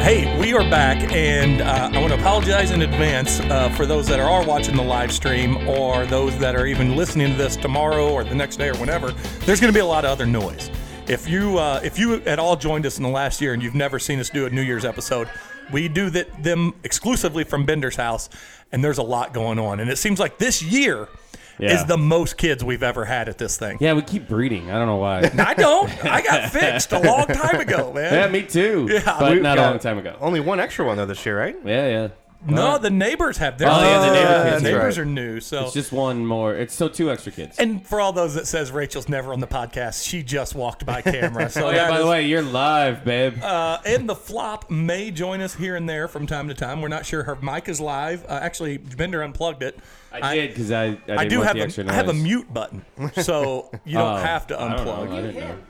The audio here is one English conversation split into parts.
Hey, we are back, and I want to apologize in advance for those that are watching the live stream or those that are even listening to this tomorrow or the next day or whenever. There's going to be a lot of other noise. If you at all joined us in the last year and you've never seen us do a New Year's episode, we do them exclusively from Bender's house, and there's a lot going on. And it seems like this year is the most kids we've ever had at this thing. Yeah, we keep breeding. I don't know why. I don't. I got fixed a long time ago, man. Yeah, me too. Yeah. But not a long time ago. Only one extra one, though, this year, right? Yeah. No, the neighbors have theirs. Oh, yeah, the neighbor kids, neighbors right. are new. So It's just one more. It's still 2 extra kids. And for all those that says Rachel's never on the podcast, she just walked by camera. So Oh, yeah, by the way, you're live, babe. and the flop may join us here and there from time to time. We're not sure her mic is live. Actually, Bender unplugged it. I did because I I didn't do want have the extra noise. I have a mute button, so you don't have to I don't know. unplug. I didn't know.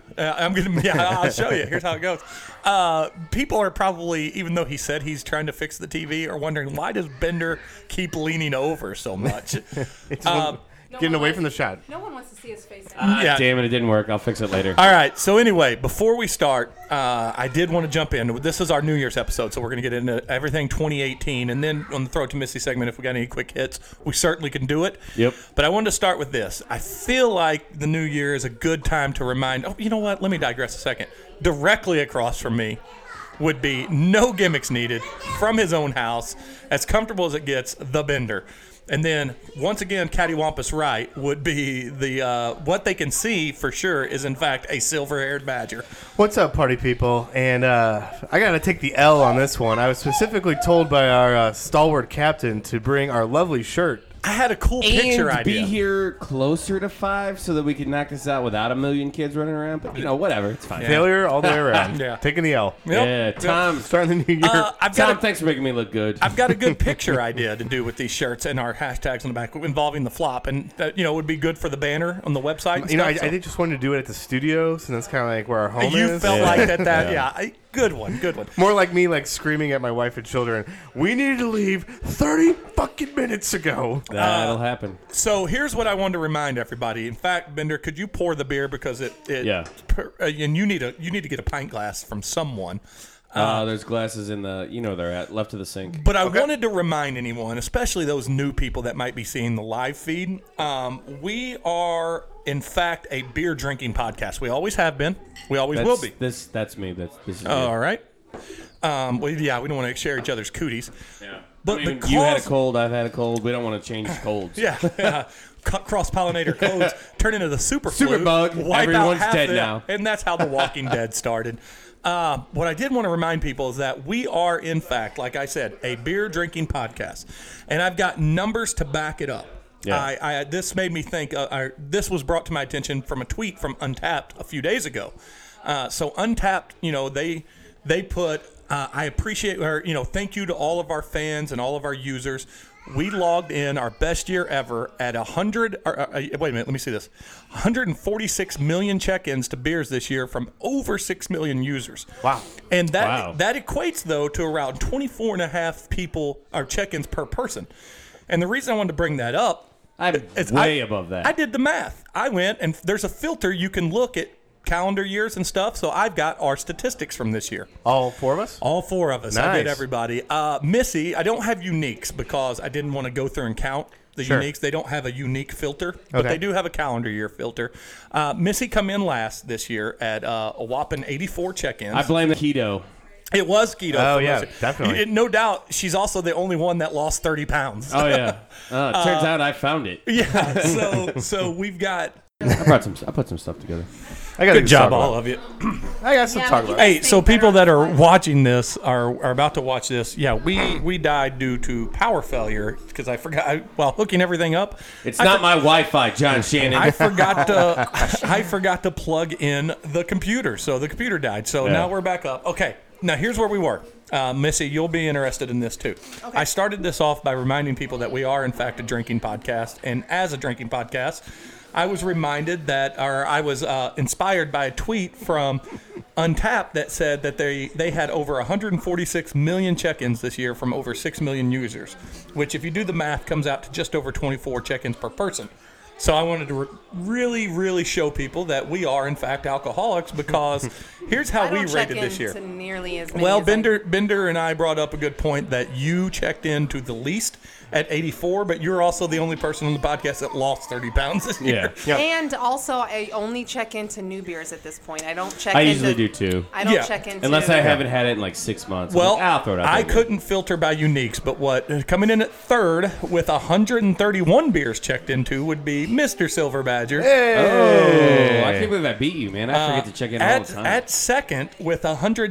I'll show you. Here's how it goes. People are probably, even though he said he's trying to fix the TV, are wondering why does Bender keep leaning over so much? Getting away from the shot. No one wants to see his face. Yeah. Damn it didn't work. I'll fix it later. All right. So anyway, before we start, I did want to jump in. This is our New Year's episode, so we're going to get into everything 2018, and then on the Throw It to Missy segment, if we got any quick hits, we certainly can do it. Yep. But I wanted to start with this. I feel like the New Year is a good time to remind. Oh, you know what? Let me digress a second. Directly across from me would be no gimmicks needed from his own house, as comfortable as it gets, the Bender. And then, once again, cattywampus right would be the what they can see for sure is, in fact, a silver-haired badger. What's up, party people? And I got to take the L on this one. I was specifically told by our stalwart captain to bring our lovely shirt. I had a cool picture And idea. be here closer to 5 so that we can knock this out without a million kids running around. But, whatever. It's fine. Failure all the way around. Yeah. Taking the L. Yep. Yeah, Tom. Starting the new year. Tom, thanks for making me look good. I've got a good picture idea to do with these shirts and our hashtags on the back involving the flop, and would be good for the banner on the website. And I stuff, did just wanted to do it at the studios, and that's kind of like where our home you is. felt like that. Yeah. Good one. More like me, like screaming at my wife and children. We needed to leave 30 fucking minutes ago. That'll happen. So here's what I wanted to remind everybody. In fact, Bender, could you pour the beer because and you need to get a pint glass from someone. There's glasses in the, they're at left of the sink. But I wanted to remind anyone, especially those new people that might be seeing the live feed, we are, in fact, a beer drinking podcast. We always have been. We always will be. That's me. This is All right. We don't want to share each other's cooties. Yeah. But you had a cold, I've had a cold. We don't want to change colds. Yeah. Cross-pollinator codes turn into the super bug. Wipe Everyone's out half dead the, now. And that's how The Walking Dead started. What I did want to remind people is that we are, in fact, like I said, a beer drinking podcast. And I've got numbers to back it up. Yeah. This made me think, this was brought to my attention from a tweet from Untapped a few days ago. So Untapped, they put, I appreciate, thank you to all of our fans and all of our users. We logged in our best year ever at 146 million check-ins to beers this year from over 6 million users. Wow. And that equates, though, to around 24.5 people or check-ins per person. And the reason I wanted to bring that up, I'm way above that. I did the math. I went, and there's a filter you can look at calendar years and stuff, so I've got our statistics from this year. All 4 of us? All 4 of us. Nice. I did everybody. Missy, I don't have uniques because I didn't want to go through and count the uniques. They don't have a unique filter, but they do have a calendar year filter. Missy come in last this year at a whopping 84 check-ins. I blame the keto. It was keto. Oh, yeah, definitely. No doubt, she's also the only one that lost 30 pounds. Oh, yeah. Turns out I found it. Yeah, so we've got... I put some stuff together. Good job, all of you. I got some talk about. Hey, so people that are watching this are about to watch this. Yeah, we died due to power failure because I forgot. While hooking everything up, It's not my Wi-Fi, John Shannon. I forgot to plug in the computer, so the computer died. So now we're back up. Okay, now here's where we were. Missy, you'll be interested in this too. Okay. I started this off by reminding people that we are in fact a drinking podcast, and as a drinking podcast, I was reminded I was inspired by a tweet from Untapped that said that they had over 146 million check-ins this year from over 6 million users, which if you do the math comes out to just over 24 check-ins per person. So I wanted to really, really show people that we are, in fact, alcoholics because here's how we rated this year. To nearly as many Well, as Bender and I brought up a good point that you checked in to the least at 84, but you're also the only person on the podcast that lost 30 pounds this year. Yeah. And also, I only check into new beers at this point. I don't check I into... usually do too. I don't Yeah. check into... Unless I haven't had it in like 6 months. Well, I'll throw it out I there. couldn't filter by uniques, but what coming in at third with 131 beers checked into would be Mr. Silver Badger. Oh, I can't believe I beat you, man. I forget to check in all the time. At second with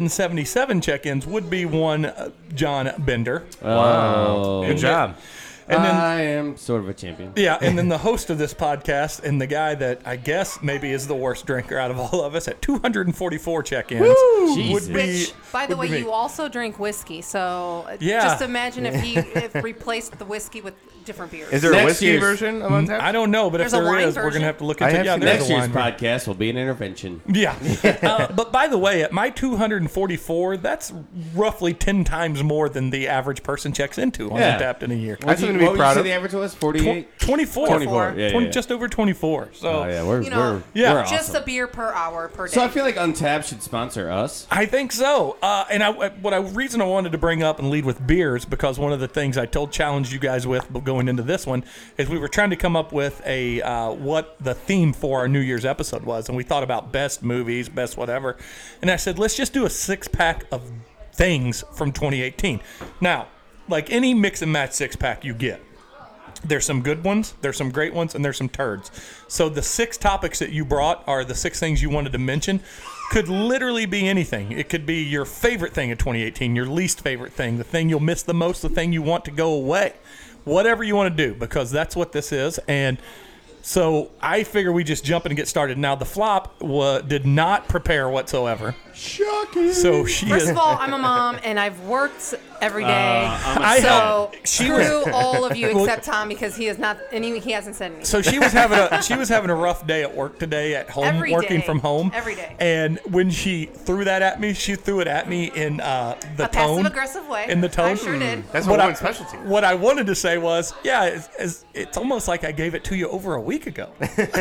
177 check-ins would be one John Bender. Oh. Good job. And then I am sort of a champion. yeah, and then the host of this podcast and the guy that I guess maybe is the worst drinker out of all of us at 244 check-ins would Jesus. be. Which, by the would way, be me. you also drink whiskey, so Yeah. just imagine if replaced the whiskey with different beers. Is there a Next whiskey year's- version of Untapped? I don't know, but There's if a there wine is, we're version? gonna have to look I into. have Yeah, to- there's Next a year's wine. podcast will be an intervention. Yeah, but by the way, at my 244, that's roughly 10 times more than the average person checks into on Yeah. Untapped in a year. That's something to be what would proud you say of. the average was? 48? 24. 24. Yeah, yeah, yeah. Just over 24. So Oh, yeah. We're, You know, Yeah. we're just awesome. a beer per hour per day. So I feel like Untapped should sponsor us. I think so. And reason I wanted to bring up and lead with beers because one of the things I challenged you guys with going into this one is we were trying to come up with a what the theme for our New Year's episode was, and we thought about best movies, best whatever, and I said let's just do a 6-pack of things from 2018. Now, like any mix and match 6-pack you get. There's some good ones, there's some great ones, and there's some turds. So the 6 topics that you brought are the 6 things you wanted to mention. Could literally be anything. It could be your favorite thing of 2018, your least favorite thing, the thing you'll miss the most, the thing you want to go away. Whatever you want to do, because that's what this is. And so I figure we just jump in and get started. Now, the flop did not prepare whatsoever. Shocking. So she First is. of all, I'm a mom and I've worked every day. I So she screw was- all of you except Tom because he is not. And he hasn't said anything. So she was having a rough day at work today at home, Every working day. from home. Every day. And when she threw that at me, she threw it at me in the a tone. passive-aggressive way. In the tone. I sure did. That's What a I- woman's specialty. What I wanted to say was, yeah, it's almost like I gave it to you over a week ago.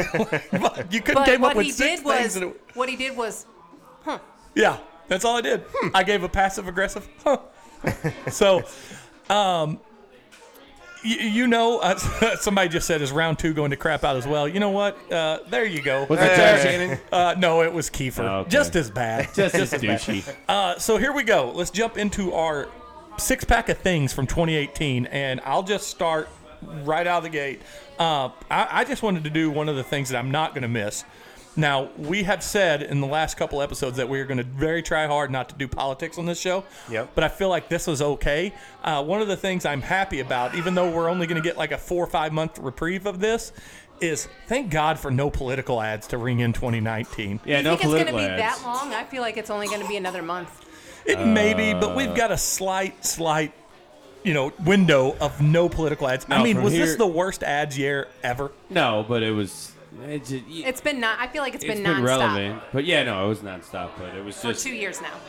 You couldn't But came up what with he 6 did was, things. what he did was, Yeah, that's all I did. I gave a passive aggressive. Huh. So, somebody just said, is round 2 going to crap out as well? You know what? There you go. Was it Josh Shannon? No, it was Kiefer. Oh, okay. Just as bad. Just as douchey. So here we go. Let's jump into our 6-pack of things from 2018, and I'll just start right out of the gate. I just wanted to do one of the things that I'm not going to miss. Now, we have said in the last couple episodes that we are going to very try hard not to do politics on this show. Yep. But I feel like this was okay. One of the things I'm happy about, even though we're only going to get like a 4 or 5 month reprieve of this, is thank God for no political ads to ring in 2019. Yeah, you no think it's going to political be ads. that long? I feel like it's only going to be another month. It may be, but we've got a slight, window of no political ads. I No, mean, from was this here- the worst ads year ever? No, but it was. It's been not. I feel like it's been been nonstop relevant. But yeah, no, it was nonstop. But it was for just. 2 years now.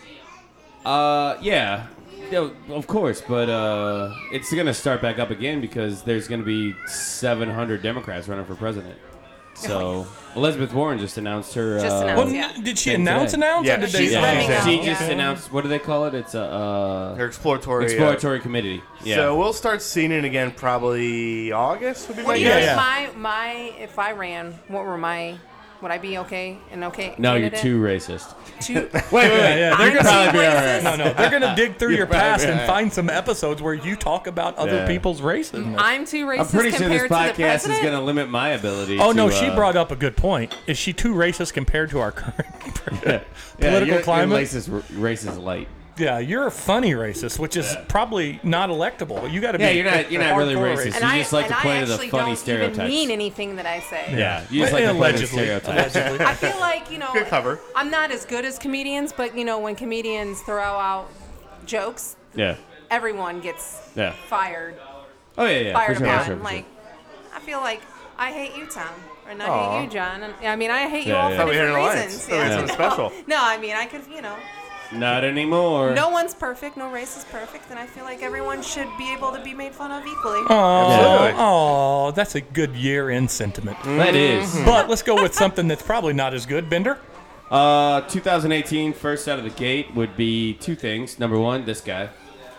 Yeah. No, of course, but it's going to start back up again because there's going to be 700 Democrats running for president. So Elizabeth Warren just announced her. Just announced. Well, Yeah. did she Today. announce? Yeah, Or did she's they? running out. She just Yeah. announced. What do they call it? It's a Their exploratory committee. Yeah. So we'll start seeing it again probably August would be What my do you guess. think my if I ran, would I be okay? no, candidate? you're too racist. Too. Wait. Yeah, I'm they're too gonna be all right. racist. no, they're gonna dig through your past and right. find some episodes where you talk about other Yeah. people's racism. I'm too racist I'm pretty sure this compared to the podcast is president. going to limit my ability. Oh to, no, she brought up a good point. Is she too racist compared to our current political climate? Racist light. Yeah, you're a funny racist, which is probably not electable. You got to be. Yeah, you're not really hardcore racist. And You just like to play to the actually funny don't stereotypes. even mean anything that I say. Yeah, you just like to play to the Allegedly. stereotypes. I feel like, Good cover. I'm not as good as comedians, but, when comedians throw out jokes, Yeah. everyone gets Yeah. fired Oh yeah. fired for sure, upon. for sure, for Like, I feel like I hate you, Tom. And I Aw. hate you, John. And, I mean, I hate you Yeah, all yeah. for Thought we had different an alliance. reasons. Thought we had something special. No, I mean, I could, Not anymore. No one's perfect. No race is perfect, and I feel like everyone should be able to be made fun of equally. Oh, that's a good year-end sentiment. That is. But let's go with something that's probably not as good. Bender? 2018, first out of the gate would be two things. Number one, this guy.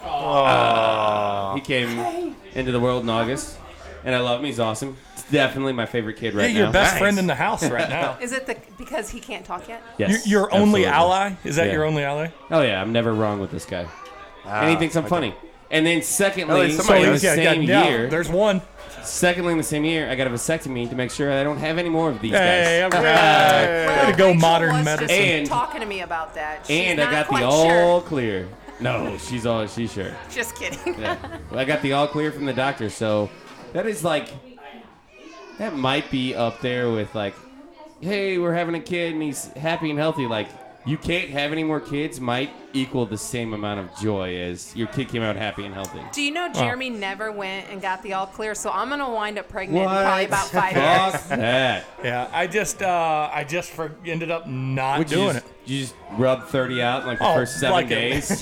He came into the world in August, and I love him. He's awesome. It's definitely my favorite kid right Hey, now. your best friend in the house right now. Is it because he can't talk yet? Yes, Your only absolutely. ally? Is that Yeah. your only ally? Oh yeah, I'm never wrong with this guy. And he thinks I'm funny. And then secondly, Oh, somebody in the else. same year, There's one. secondly in the same year, I got a vasectomy to make sure I don't have any more of these Hey, guys. all right. Way to go, Rachel modern was medicine. Just And- talking to me about that. She's And I not got the quite all sure. clear. No, she's sure. Just kidding. Yeah. Well, I got the all clear from the doctor, so that is like that might be up there with like, hey, we're having a kid and he's happy and healthy. Like, you can't have any more kids might equal the same amount of joy as your kid came out happy and healthy. Do you know Jeremy never went and got the all clear? So I'm gonna wind up pregnant in What? probably about 5 years. Fuck that. Yeah, I just ended up not Would you doing just, it. You just rub 30 out in like the first 7 like days?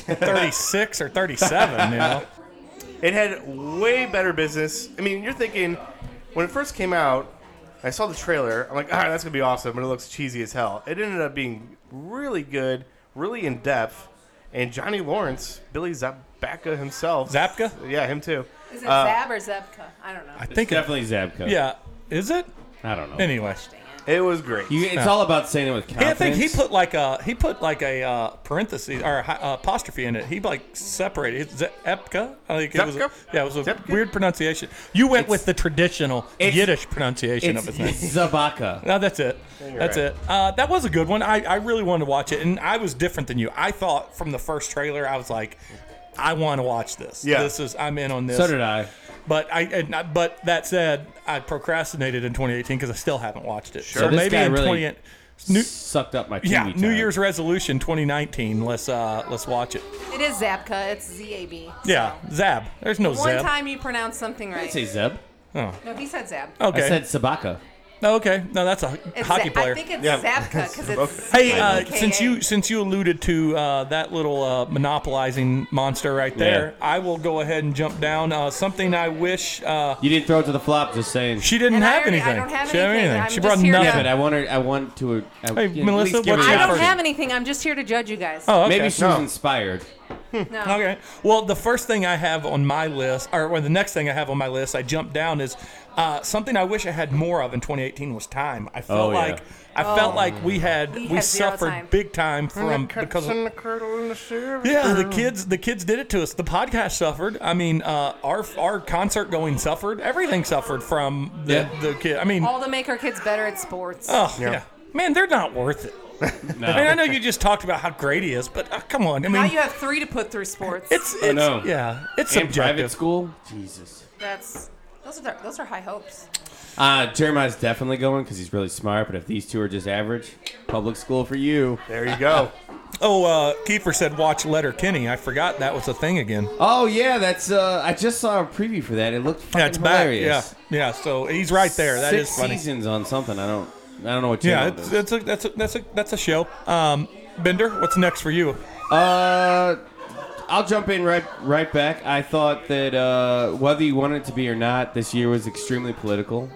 36 or 37, you know. It had way better business. I mean, you're thinking, when it first came out, I saw the trailer. I'm like, all right, that's going to be awesome, but it looks cheesy as hell. It ended up being really good, really in-depth, and Johnny Lawrence, Billy Zabka himself. Zapka? Yeah, him too. Is it Zab or Zebka? I don't know. I think it, Definitely Zabka. yeah. Is it? I don't know. Anyway. It was great. It's all about saying it with Yeah, I confidence. think he put like a parenthesis or apostrophe in it. He like separated. Is it Epka? I think it was. Zepka? Yeah, it was a Zepka? weird pronunciation. You went with the traditional it's- Yiddish pronunciation of It's his name. Zabaka. No, that's it. That's right. it. That was a good one. I really wanted to watch it, and I was different than you. I thought from the first trailer, I was like, I want to watch this. Yeah. I'm in on this. So did I. But but that said, I procrastinated in 2018 because I still haven't watched it. So So this maybe guy in really 20. New, Sucked up my TV yeah, time. New Year's resolution 2019. Let's watch it. It is Zabka. It's Z-A-B. Yeah, Zab. There's no One Zab. time you pronounced something I right. didn't say Zeb. No, he said Zab. Okay. I said Sabaka. Okay. No, that's a It's hockey player. I think it's Yeah. Zabka because it's Hey, Z-A-B-K-A. since you alluded to that little monopolizing monster right there, I will go ahead and jump down. Something I wish You didn't throw it to the flop, just saying. she didn't And I have already- anything. I don't have She didn't anything. I'm She just brought here to- nothing. Yeah, but I want to. Hey, at Melissa, least give what's her your I an don't first- have anything. I'm just here to judge you guys. Oh, okay. Maybe she No. was inspired. No. Okay. Well, the first thing I have on my list, or the next thing I have on my list, I jumped down is something I wish I had more of in 2018 was time. I felt Oh, yeah. like felt like we had zero suffered time. big time from because of, yeah, the kids did it to us. The podcast suffered. I mean, our concert going suffered. Everything suffered from the kid. I mean, All to make our kids better at sports. oh yeah. Man, they're not worth it. No. I mean, I know you just talked about how great he is, but come on. I Now mean, you have 3 to put through sports. it's know. yeah, it's And private subjective. school? Jesus. Those are high hopes. Jeremiah's definitely going because he's really smart, but if these two are just average, public school for you. There you go. Oh, Kiefer said watch Letterkenny. I forgot that was a thing again. Oh, yeah, that's. I just saw a preview for that. It looked fucking Yeah, it's back. hilarious. Yeah. So he's right there. That is 6 funny. seasons on something. I don't know what Yeah, channel it is. that's a show. Bender, what's next for you? I'll jump in right back. I thought that whether you wanted it to be or not, this year was extremely political.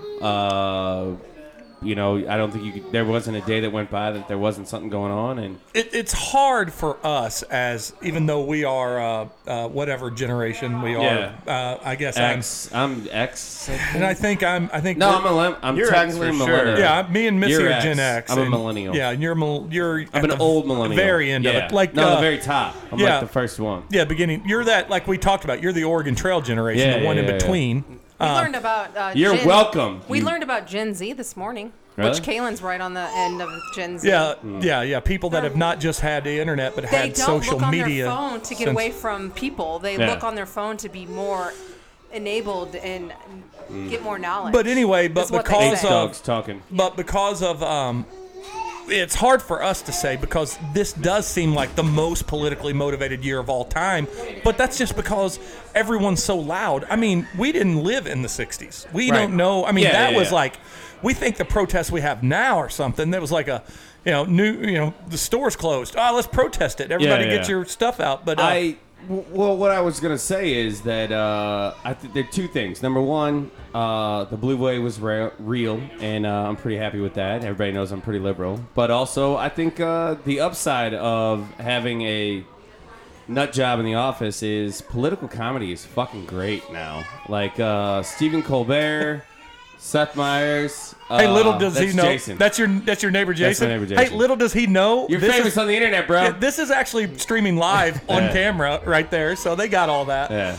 I don't think there wasn't a day that went by that there wasn't something going on. And It's hard for us as even though we are whatever generation we are. I guess I'm X. and I think I'm I'm You're X technically for a sure. millennial. yeah. Me and Missy You're are X. Gen X. I'm a and- millennial. Yeah, and you're I'm an old millennial. Very end of Yeah. it. Like no, the very top. I'm yeah. like the first one. yeah, beginning. You're that like we talked about. You're the Oregon Trail generation, Yeah, the one yeah, in yeah, yeah. between. We learned about You're Gen- welcome. We You- learned about Gen Z this morning, Really? which Kaylin's right on the end of Gen Z. Yeah. People that have not just had the internet but They had don't social look on media. their phone to get since- away from people. They Yeah. look on their phone to be more enabled and get more knowledge. But anyway, but is what they because say. of Dogs talking. But because of it's hard for us to say because this does seem like the most politically motivated year of all time, but that's just because everyone's so loud. I mean, we didn't live in the 60s. We Right. don't know. I mean, Yeah, that yeah, was yeah. like we think the protests we have now or something. That was like the store's closed. Oh, let's protest it. Everybody Yeah, get your stuff out. But Well, what I was gonna say is that I think there are two things. Number one, the Blue Wave was real, and I'm pretty happy with that. Everybody knows I'm pretty liberal, but also I think the upside of having a nut job in the office is political comedy is fucking great now. Like Stephen Colbert, Seth Meyers. hey, little does he know Jason. that's your neighbor Jason. my neighbor Hey, Jason. little does he know You're this famous is- on the internet, bro. Yeah, this is actually streaming live on Yeah. camera right there, so they got all that. Yeah.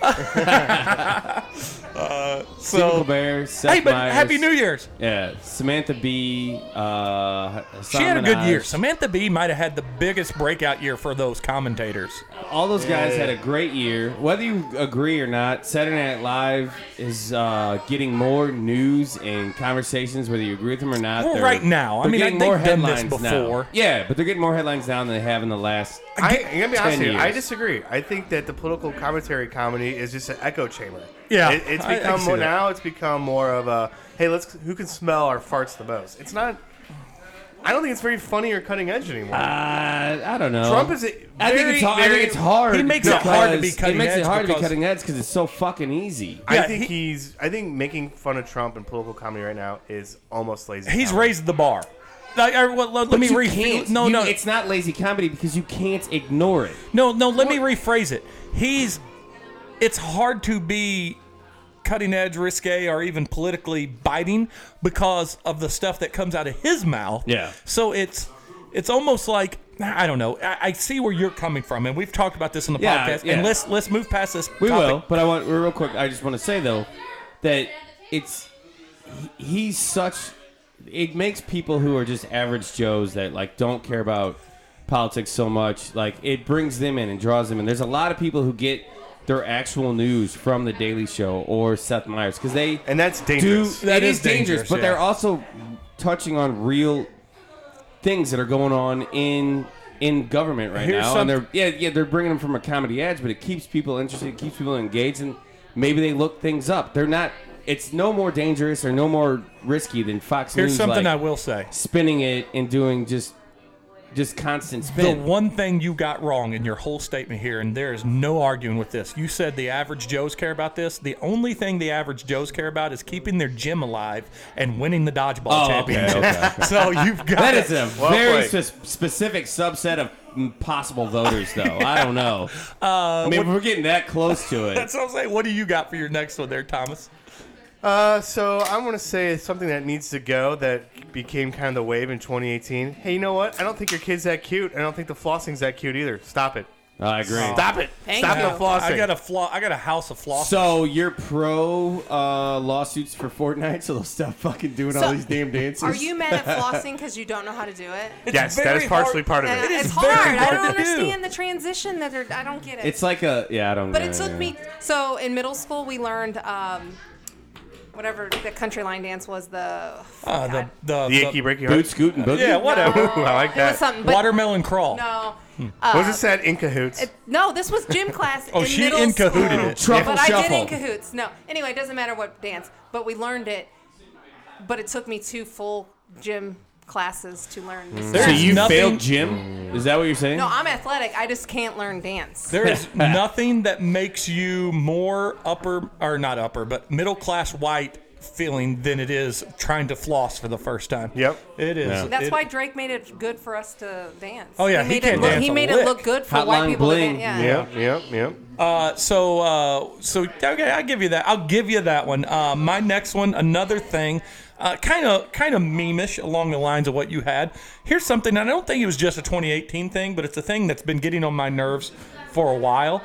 Stephen So, Colbert, Seth hey, but Meyers. Happy New Year's. Yeah, Samantha Bee. She had a good year. Samantha Bee might have had the biggest breakout year for those commentators. All those guys had a great year. Whether you agree or not, Saturday Night Live is getting more news and conversations, whether you agree with them or not. Well, They're- right now. I they're mean, getting they've more done this headlines before. now. Yeah, but they're getting more headlines now than they have in the last. I'm gonna be honest 10 with you. I years. disagree. I think that the political commentary comedy is just an echo chamber. Yeah, it's I become see more that. now. It's become more of a hey, who can smell our farts the most? It's not. I don't think it's very funny or cutting edge anymore. I don't know. Trump is. I think it's hard. He makes it hard to be because- cutting It makes edge it hard to be because- cutting edge because it's so fucking easy. I Yeah, think I think making fun of Trump and political comedy right now is almost lazy. He's comedy. raised the bar. Let But me you can't. No. It's not lazy comedy because you can't ignore it. No, let me rephrase it. It's hard to be cutting edge, risque, or even politically biting because of the stuff that comes out of his mouth. Yeah. So it's almost like I don't know. I see where you're coming from, and we've talked about this in the Yeah, podcast. yeah. And let's move past this. We topic. will, but I want real quick. I just want to say though that he's such. It makes people who are just average Joes that like don't care about politics so much. Like it brings them in and draws them in. There's a lot of people who get their actual news from the Daily Show or Seth Meyers because they and that's dangerous. That it is is dangerous, dangerous, but yeah. they're also touching on real things that are going on in government right Here's now, and they're bringing them from a comedy edge, but it keeps people interested, it keeps people engaged, and maybe they look things up. They're not. It's no more dangerous or no more risky than Fox Here's News. something like, I will say. spinning it and doing just constant The spin. one thing you got wrong in your whole statement here, and there is no arguing with this. You said the average Joes care about this. The only thing the average Joes care about is keeping their gym alive and winning the dodgeball championship. okay. So you've got That is a Well very played. specific subset of possible voters, though. I don't know. I mean, we're getting that close to it. That's what I'm saying. What do you got for your next one there, Thomas? So I'm going to say something that needs to go that became kind of the wave in 2018. Hey, you know what? I don't think your kid's that cute. I don't think the flossing's that cute either. Stop it. I agree. Stop it. Thank Stop you. the flossing. I got a house of floss. So you're pro lawsuits for Fortnite, so they'll stop fucking doing all So, these damn dances. Are you mad at flossing because you don't know how to do it? yes, that very is partially hard- part of it. is It's very hard. I hard don't to do. understand the transition that I don't get it. It's like a I don't. But know, it took yeah. me. So in middle school, we learned whatever the country line dance was. the The achy breaky heart. Boot scoot and boogie. yeah, whatever. Ooh, I like It was that. something. But Watermelon crawl. no. Was this that in cahoots? No, this was gym class. Oh, in she middle in-cahooted school. it. Truffle But I did shuffle. in cahoots. No. Anyway, it doesn't matter what dance. But we learned it. But it took me 2 full gym classes to learn this. So There's you nothing- failed gym? Is that what you're saying? No, I'm athletic. I just can't learn dance. There is nothing that makes you more not upper, but middle class white feeling than it is trying to floss for the first time. Yep. It is. Yeah. That's why Drake made it good for us to dance. Oh, yeah, he made can't it look, dance He a made lick. it look good for Hotline white people Bling. to dance. Yeah. Yep. So okay, I'll give you that. I'll give you that one. My next one, another thing, kind of meme-ish along the lines of what you had. Here's something. I don't think it was just a 2018 thing, but it's a thing that's been getting on my nerves for a while.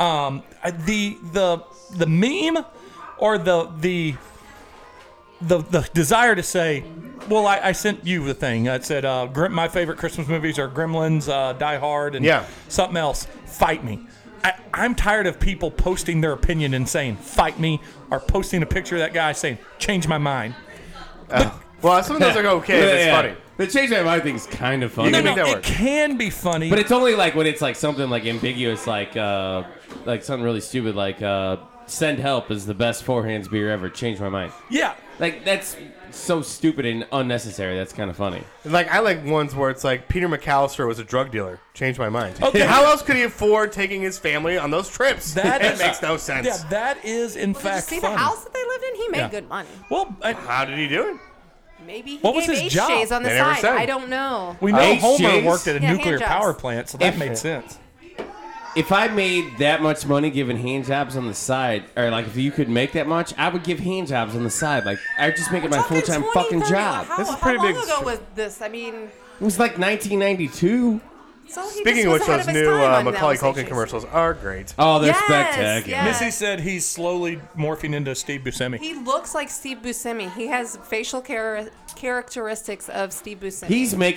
The meme or the desire to say, well, I sent you the thing that said my favorite Christmas movies are Gremlins, Die Hard, and Yeah. something else. Fight me. I'm tired of people posting their opinion and saying fight me, or posting a picture of that guy saying change my mind. Well, some of those are okay. If it's Yeah. funny. The change my mind thing's kind of funny. You can No, make that it work. can be funny, But it's only like when it's like something like ambiguous, like something really stupid, like send help is the best four hands beer ever. Change my mind. yeah. Like that's so stupid and unnecessary. That's kind of funny. Like I like ones where it's like Peter McAllister was a drug dealer. Changed my mind. Okay. How else could he afford taking his family on those trips? It makes no sense. Yeah, that is in Did you fact see funny. the house that they lived in? He made Yeah. good money. Well, How did he do it? Maybe he What was gave his job? HJs on the They never side. said. I don't know. we know HJs? Homer worked at a Yeah, nuclear hand jobs. power plant, so that made sense. If I made that much money giving hand jobs on the side, or like if you could make that much, I would give hand jobs on the side. Like I would just make it my Talking full-time 20, fucking 30 job. How, This is how pretty long big ago str- was this? I mean, It was like 1992. so he Speaking just of was which, ahead those of his new time on Macaulay those Culkin issues. commercials are great. Oh, they're Yes, spectacular. yes. Missy said he's slowly morphing into Steve Buscemi. He looks like Steve Buscemi. He has facial characteristics of Steve Buscemi.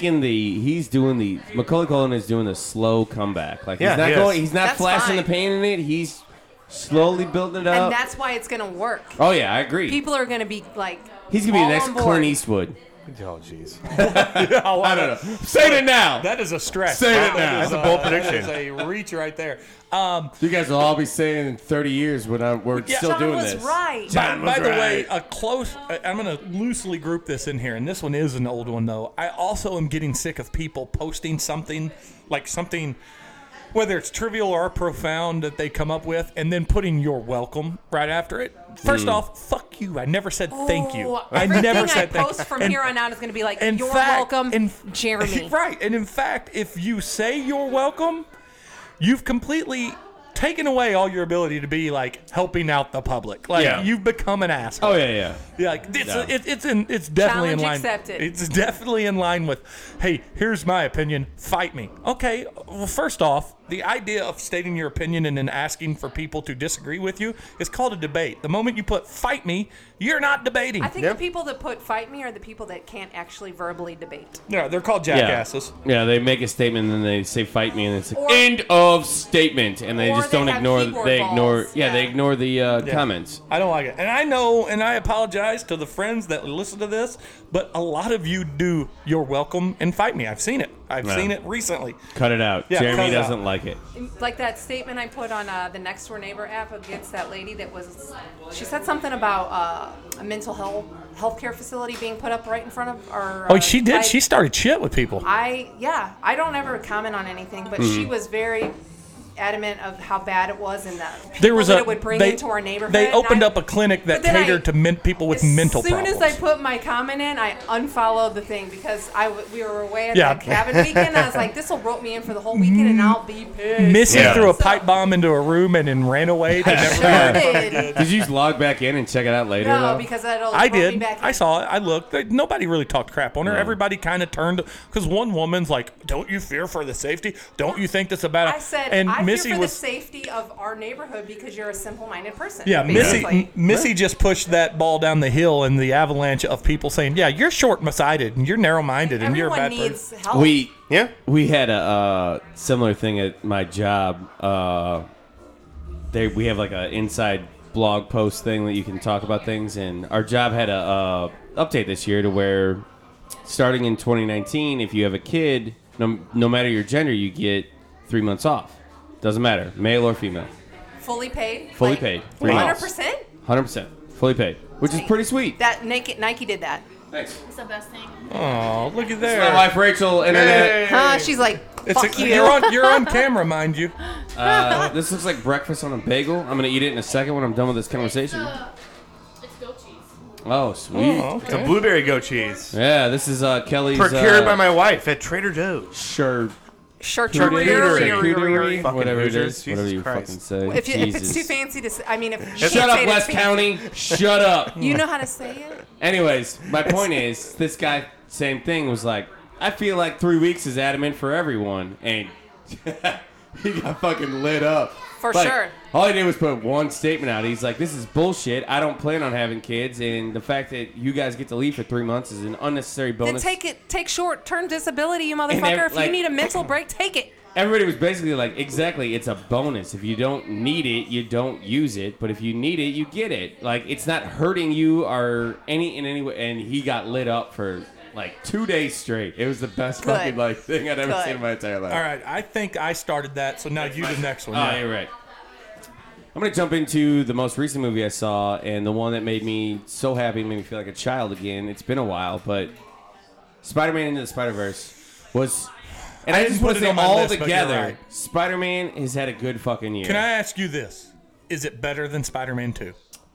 Macaulay Culkin is doing the slow comeback. Like Yeah, he is. he's not That's flashing the fine. pain in it. He's slowly building it up. and that's why it's gonna work. Oh yeah, I agree. People are gonna be like, He's gonna be all the next on board. Clint Eastwood. Oh, jeez. I don't know. Say it now. That is a stretch. Say it now. That's a bold That prediction. is a reach right there. You guys will all be saying in 30 years when we're still John doing was this. right. By the way, I'm going to loosely group this in here, and this one is an old one, though. I also am getting sick of people posting something, whether it's trivial or profound that they come up with, and then putting "you're welcome" right after it. First off, fuck you. I never said thank you. Ooh, I everything never I said thank you. post from And- here on out is gonna be like, in "You're fact- welcome, in- Jeremy." Right, and in fact, if you say you're welcome, you've completely taken away all your ability to be like helping out the public. Like Yeah. you've become an asshole. Oh yeah. Yeah, like No. it's definitely in Challenge line. accepted. It's definitely in line with, hey, here's my opinion. Fight me. Okay. Well, first off, the idea of stating your opinion and then asking for people to disagree with you is called a debate. The moment you put "fight me," you're not debating. I think Yep. the people that put "fight me" are the people that can't actually verbally debate. Yeah, they're called Yeah. jackasses. Yeah, they make a statement and then they say "fight me" and it's like, Or- end of statement, and they or just they don't have ignore. keyboard They ignore. balls. Yeah, they Yeah. ignore the comments. I don't like it. And I know, and I apologize to the friends that listen to this, but a lot of you do "you're welcome" and "fight me." I've seen it. I've Yeah. seen it recently. Cut it out. Yeah, cut Jeremy it doesn't out. like it. Like that statement I put on the Next Door Neighbor app against that lady that was, she said something about a mental healthcare facility being put up right in front of our. Oh, she did. like, She started shit with people. I don't ever comment on anything, but she was very adamant of how bad it was and the people There was that a it would bring they, into our neighborhood. They and opened I- up a clinic that but then catered to people with mental problems. As soon as I put my comment in, I unfollowed the thing because we were away at Yeah. the cabin weekend. I was like, this will rope me in for the whole weekend, and I'll be pissed. Missy Yeah. threw a So- pipe bomb into a room and then ran away. To never Sure did. Did you just log back in and check it out later? No, though? because that'll I rope me did. back I in. saw it. I looked. Nobody really talked crap on her. Everybody kind of turned because one woman's like, "Don't you fear for the safety? Don't you think that's about?" I said, and I Missy fear for was. the safety of our neighborhood because you're a simple-minded person. Yeah, basically. Missy just pushed that ball down the hill, and the avalanche of people saying, "Yeah, you're short-sighted and you're narrow-minded and you're a Everyone bad person." needs help. We had a similar thing at my job. We have like an inside blog post thing that you can talk about things, and our job had a update this year to where starting in 2019, if you have a kid, no matter your gender, you get 3 months off. Doesn't matter, male or female. Fully paid. Fully paid. 3 months. 100%. 100%. Fully paid, which is pretty sweet. That Nike did that. Thanks. It's the best thing. Oh, look at My there. wife Rachel, internet. She's like, fuck you. You're on camera, mind you. This looks like breakfast on a bagel. I'm gonna eat it in a second when I'm done with this conversation. It's goat cheese. Oh, sweet. It's a blueberry goat cheese. Yeah, this is Kelly's. Procured by my wife at Trader Joe's. Charcuterie, Fucking whatever it Hoosiers. is, Jesus whatever you Christ. fucking say. If it's Jesus. too fancy to say, I mean, if you Shut can't up, say it, West it's fancy. County. Shut up. You know how to say it? Anyways, my point is, this guy, same thing, was like, I feel like 3 weeks is adamant for everyone, and he got fucking lit up. For Like, sure. All he did was put one statement out. He's like, this is bullshit. I don't plan on having kids, and the fact that you guys get to leave for 3 months is an unnecessary Then bonus. take short-term disability, you motherfucker. If like- you need a mental break, take it. Everybody was basically like, exactly, it's a bonus. If you don't need it, you don't use it. But if you need it, you get it. Like, it's not hurting you or in any way. And he got lit up for like 2 days straight. It was the best Good. fucking like thing I'd ever Good. seen in my entire life. All right, I think I started that, so now you the next one. Oh, Yeah. you're right. I'm going to jump into the most recent movie I saw, and the one that made me so happy, made me feel like a child again. It's been a while, but Spider-Man Into the Spider-Verse was... And I just didn't put put it it on my all list, but you're together. right. Spider-Man has had a good fucking year. Can I ask you this? Is it better than Spider-Man 2?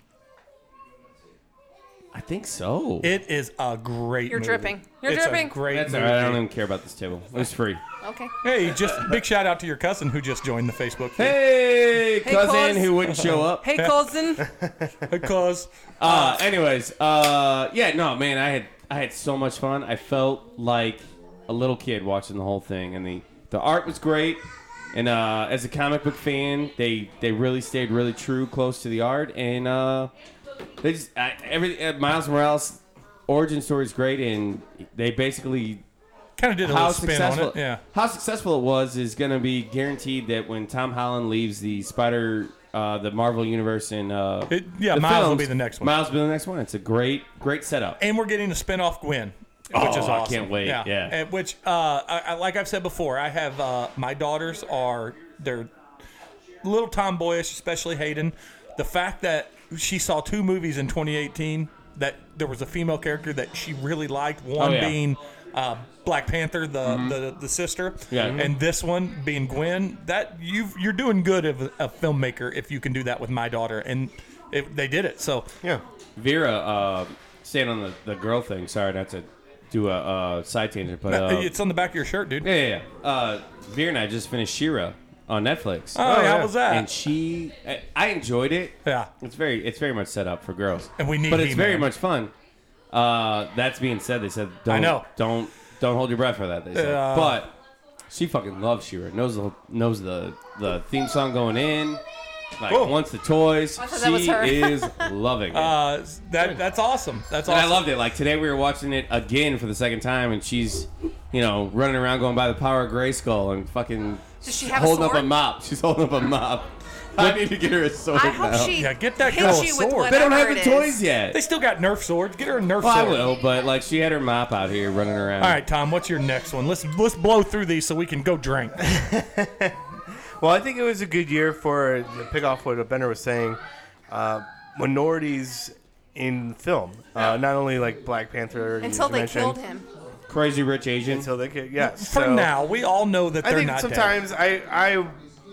I think so. It is a great You're movie. dripping. You're It's dripping. a great That's all movie. right. I don't even care about this table. It was free. Okay. Hey, just big shout out to your cousin who just joined the Facebook feed. Hey, cousin cuz. who wouldn't show up. Hey, cousin. Because Anyways, yeah, no, man, I had so much fun. I felt like a little kid watching the whole thing, and the art was great. And as a comic book fan, they really stayed really true, close to the art, and they just Miles Morales' origin story is great, and they basically kind of did a how little spin on successful it. Yeah. how successful it was is going to be guaranteed that when Tom Holland leaves the the Marvel universe and Miles the will films, be the next one. Miles will be the next one. It's a great setup. And we're getting to spin off Gwen, which Oh, is I awesome. can't wait. Yeah. And which, like I've said before, I have my daughters they're a little tomboyish, especially Hayden. The fact that she saw 2 movies in 2018 that there was a female character that she really liked. One Oh, yeah. being Black Panther, the sister, Yeah. and this one being Gwen. That you're doing good as a filmmaker if you can do that with my daughter, and they did it. So Yeah. Vera, staying on the girl thing. Sorry not to do a side tangent, but it's on the back of your shirt, dude. yeah. Vera and I just finished She-Ra on Netflix. Oh, yeah. how was that? And I enjoyed it. Yeah. It's very much set up for girls. And we need but it's He-Man. very much fun. That's being said, they said I know. don't hold your breath for that. They said, Yeah. but she fucking loves She-Ra. Knows the theme song going in. Like Cool. wants the toys. I thought that was She her. is loving it. That's awesome. That's And awesome. I loved it. Like today, we were watching it again for the second time, and she's, running around going by the power of Grayskull and fucking Does she have a holding up a sword? mop. She's holding up a mop. I need to get her a sword I hope now. she Yeah, get that hits girl a you with sword. They don't have whatever the it toys is. yet. They still got Nerf swords. Get her a Nerf Well, I sword. will, but like she had her mop out here running around. All right, Tom. What's your next one? Let's blow through these so we can go drink. Well, I think it was a good year for, to pick off what Bender was saying, minorities in film. Not only like Black Panther. Until you they mentioned, killed him. Crazy Rich Asian. Until they could, yes. For So, now, we all know that I they're think not dead. sometimes I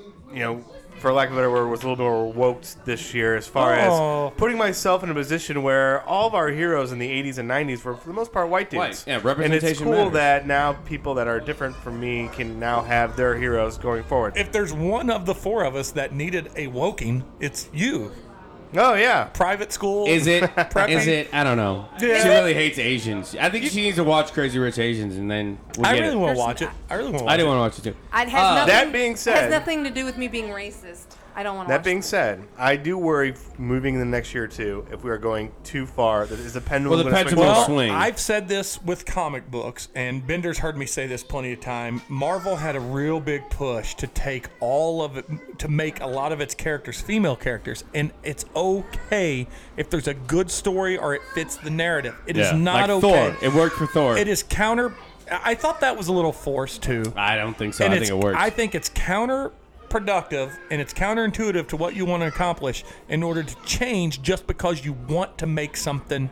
for lack of a better word, was a little more woke this year as far Oh. as putting myself in a position where all of our heroes in the 80s and 90s were, for the most part, white dudes. White. Yeah, And it's representation cool matters. that now people that are different from me can now have their heroes going forward. If there's one of the 4 of us that needed a woking, it's you. Oh, yeah. Private school. Is it? Preppy? Is it? I don't know. Yeah. She really hates Asians. I think she needs to watch Crazy Rich Asians, and then we'll I get really it. want to watch it. I really want to watch I it. do want to watch it too. It has nothing, That being has said, nothing to do with me being racist. I don't want to that watch being it. said, I do worry moving in the next year or two if we are going too far. That is the pendulum. Well, the gonna pendulum swing will too far? swing. I've said this with comic books, and Bender's heard me say this plenty of time. Marvel had a real big push to take all of it, to make a lot of its characters female characters, and it's okay if there's a good story or it fits the narrative. It is not like okay. Thor. It worked for Thor. It is counter. I thought that was a little forced too. I don't think so. And I think it works. I think it's counterproductive and it's counterintuitive to what you want to accomplish in order to change just because you want to make something,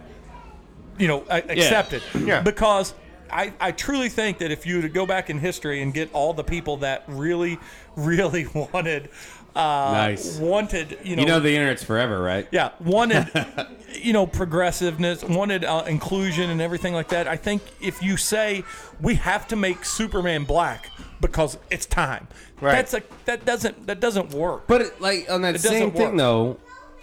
accepted. Yeah. Because I truly think that if you were to go back in history and get all the people that really, really wanted, Nice. wanted, the internet's forever, right? yeah, wanted, progressiveness, wanted inclusion and everything like that. I think if you say we have to make Superman black because it's time, Right. that doesn't work. But on that It doesn't same thing work. though,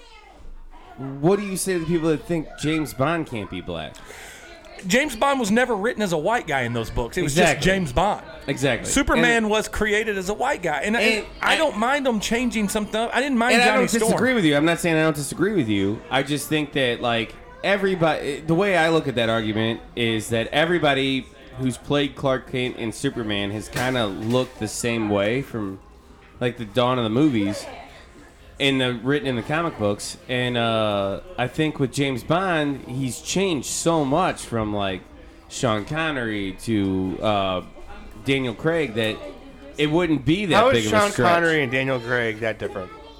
what do you say to the people that think James Bond can't be black? James Bond was never written as a white guy in those books. It was Exactly. just James Bond. Exactly. Superman was created as a white guy, and I don't mind them changing something up. I didn't mind And I Johnny don't Storm. disagree with you. I'm not saying I don't disagree with you. I just think that everybody, the way I look at that argument is that everybody who's played Clark Kent and Superman has kind of looked the same way from the dawn of the movies written in the comic books. And I think with James Bond, he's changed so much from Sean Connery to Daniel Craig that it wouldn't be that How big is of a Sean stretch. Connery and Daniel Craig that different?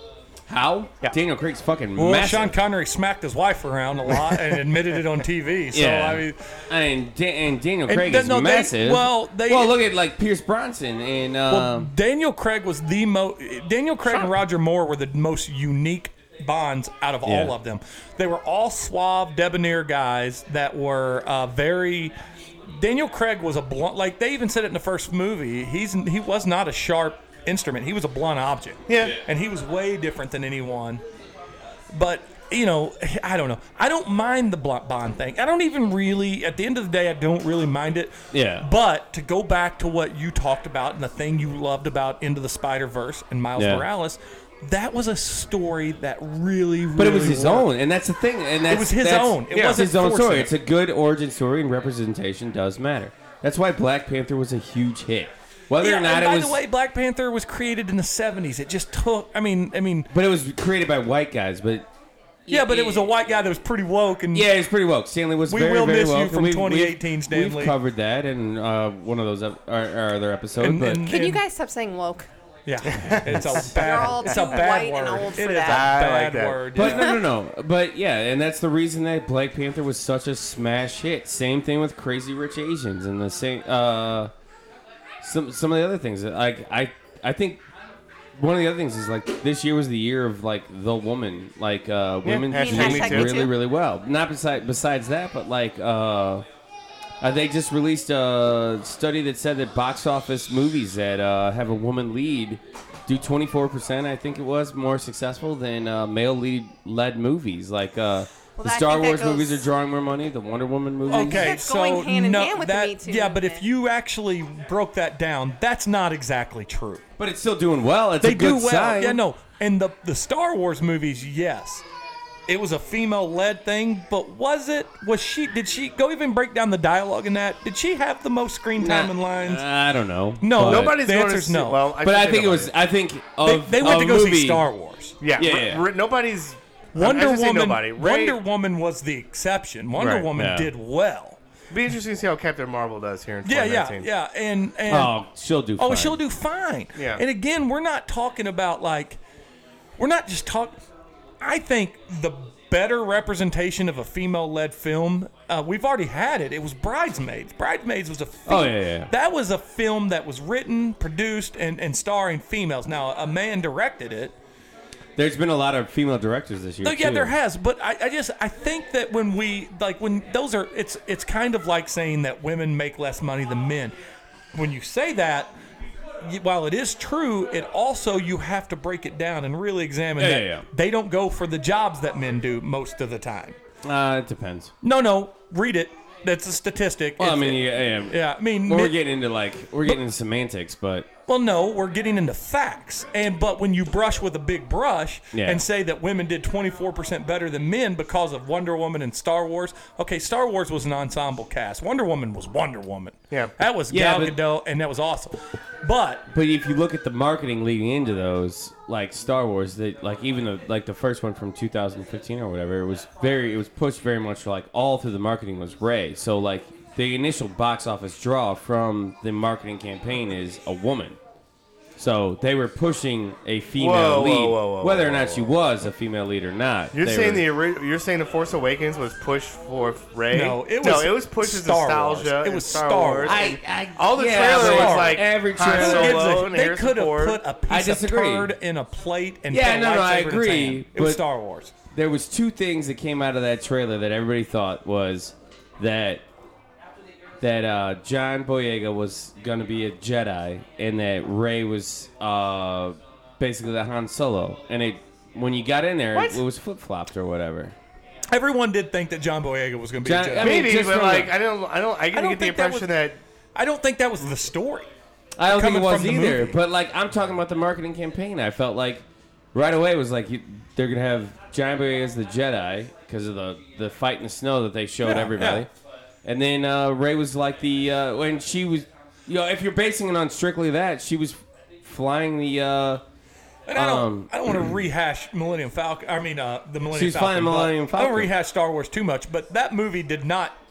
How? Yeah. Daniel Craig's fucking Well, massive. Sean Connery smacked his wife around a lot and admitted it on TV. So Yeah. I mean, and Daniel And Craig th- is no, they- massive. well, they- look at like Pierce Bronson and Daniel Craig was the most. Daniel Craig and Roger Moore were the most unique Bonds out of all of them. They were all suave, debonair guys that were very. Daniel Craig was a blunt. Like they even said it in the first movie. He was not a sharp instrument. He was a blunt object. Yeah. And he was way different than anyone. But you know, I don't know. I don't mind the Bond thing. I don't even really. At the end of the day, I don't really mind it. Yeah. But to go back to what you talked about and the thing you loved about Into the Spider-Verse and Miles Yeah. Morales, that was a story that really, But it was his worked. own, and that's the thing. And that's, was his that's- own. It yeah, wasn't it's his own forcing story. it. It's a good origin story, and representation does matter. That's why Black Panther was a huge hit. Whether Yeah, or not and it by was, the way, Black Panther was created in the 70s. It just took. I mean, but it was created by white guys. But yeah, but it was a white guy that was pretty woke and yeah, it's pretty woke. Stanley was We very, will very miss you woke. from and 2018, Stanley. We've covered that in one of those our other episodes. And- but and- Can you guys stop saying woke? yeah, it's a You're all bad. It's too a bad white word. and old for It is that. a I bad like that. word. But yeah. no. But yeah, and that's the reason that Black Panther was such a smash hit. Same thing with Crazy Rich Asians and the same some of the other things. Like I think one of the other things is like this year was the year of like the woman, like women hashtag did me too. really really well. Not besides that, but like they just released a study that said that box office movies that have a woman lead do 24%, I think it was, more successful than male led movies. Like the I Star think that Wars movies goes- are drawing more money. The Wonder Woman movies. Okay, That's so going hand in no, hand with the that, Me Too yeah, but if movement. you actually broke that down, that's not exactly true. But it's still doing well. It's They a good do well. sign. Yeah, no. And the Star Wars movies, yes. It was a female-led thing, but did she go even break down the dialogue in that? Did she have the most screen time and lines? I don't know. No, but- Nobody's The going answer's to see, no. Well, But I should say think it was. nobody. I think of They went a to go movie, see Star Wars. Yeah, Yeah. nobody's. I Wonder should say Woman. nobody. Ray, Wonder Woman was the exception. Wonder Right, Woman yeah. did well. Be interesting to see how Captain Marvel does here in Yeah, 2019. yeah. And Oh, she'll do. oh, fine. she'll do fine. Yeah. And again, we're not talking about we're not just talking. I think the better representation of a female-led film, we've already had it. It was Bridesmaids. Bridesmaids was a film. Oh, yeah. That was a film that was written, produced, and starring females. Now, a man directed it. There's been a lot of female directors this year. No, yeah, too. there has, but I think that when those are, it's kind of like saying that women make less money than men. When you say that, while it is true, it also you have to break it down and really examine that Yeah. they don't go for the jobs that men do most of the time. It depends. No, read it. That's a statistic. Well, I It's- mean, yeah. I mean, Well, we're getting into semantics, but well, no, we're getting into facts. But when you brush with a big brush Yeah. and say that women did 24% better than men because of Wonder Woman and Star Wars, okay, Star Wars was an ensemble cast. Wonder Woman was Wonder Woman. Yeah. That was Yeah, Gal but- Gadot, and that was awesome. But if you look at the marketing leading into those, like Star Wars, even the first one from 2015 or whatever, it was pushed very much like all through the marketing was Rey. So like the initial box office draw from the marketing campaign is a woman. So they were pushing a female Whoa, lead, whoa, whether or whoa, not she was a female lead or not. You're They saying were- you're saying the Force Awakens was pushed for Rey? No, it was pushed as Star nostalgia. Wars. It and was Star Star Wars. Wars. All the yeah, trailer but was like every Han trailer. Solo and they Harrison could have Ford. put a I piece of disagree. turd in a plate and Yeah, put a no, I lightsaber in its agree, hand. It was but- Star Wars. There was two things that came out of that trailer that everybody thought was that John Boyega was going to be a Jedi and that Rey was basically the Han Solo. And when you got in there, it was flip-flopped or whatever. Everyone did think that John Boyega was going to be John- a Jedi. I mean, Maybe, just but from like the- I didn't don't get the think that impression that. I don't think that was the story. I don't think it Coming was from the either. movie. But, I'm talking about the marketing campaign. I felt like right away it was like they're going to have John Boyega as the Jedi because of the fight in the snow that they showed Yeah, everybody. yeah. And then Rey was like when she was, if you're basing it on strictly that, she was flying the, And I don't want to rehash Millennium Falcon. I mean, the Millennium She's Falcon. flying Millennium but I don't Falcon. rehash Star Wars too much, but that movie did not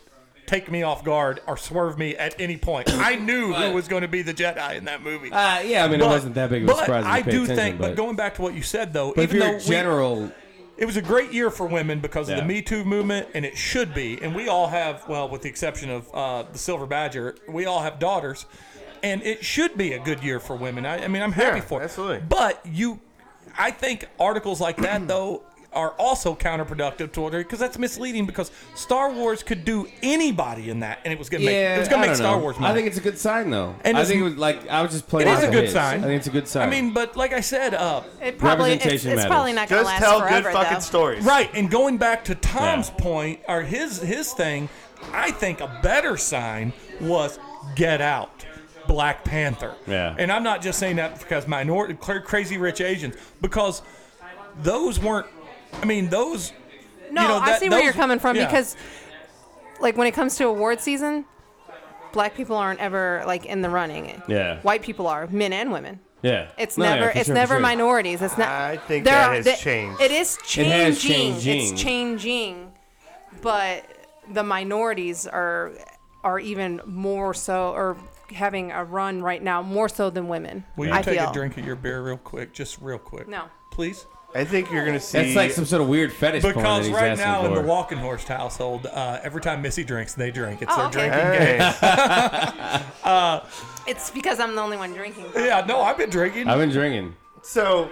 take me off guard or swerve me at any point. I knew who was going to be the Jedi in that movie. Yeah, I mean, it wasn't that big of a surprise. But I if you paid do attention, think, but going back to what you said, though, but if even you're though general, it was a great year for women because of the Yeah. Me Too movement, and it should be. And we all have, well, with the exception of the Silver Badger, we all have daughters, and it should be a good year for women. I mean, I'm happy for it. Absolutely. But I think articles like that, though, are also counterproductive toward her because that's misleading. Because Star Wars could do anybody in that, and it was going to make Star Wars money. I think it's a good sign, though. And I think it was like I was just playing. It is off a of good his. sign. I think it's a good sign. I mean, but like I said, It probably it's Representation probably matters. not going to Just last tell forever, good fucking though. stories. right. And going back to Tom's point or his thing, I think a better sign was Get Out, Black Panther. Yeah. And I'm not just saying that because Crazy Rich Asians, because those weren't. I mean, those. No, you know, I see where you're coming from yeah. because, like, when it comes to award season, black people aren't ever like in the running. Yeah. White people are, men and women. yeah, It's No, yeah, never for it's sure, for never sure. minorities. It's not. I think there that are- has th- changed. It is changing. has changing. It's changing, but the minorities are even more so, or having a run right now more so than women. Will you I take feel. a drink of your beer real quick? Just real quick. No. Please? I think you're going to see. That's like some sort of weird fetish porn that Because he's right asking now in for. the Walking Horse household, every time Missy drinks, they drink. It's their Oh, okay. drinking game. Hey. It's because I'm the only one drinking. Yeah, no, I've been drinking. I've been drinking. So,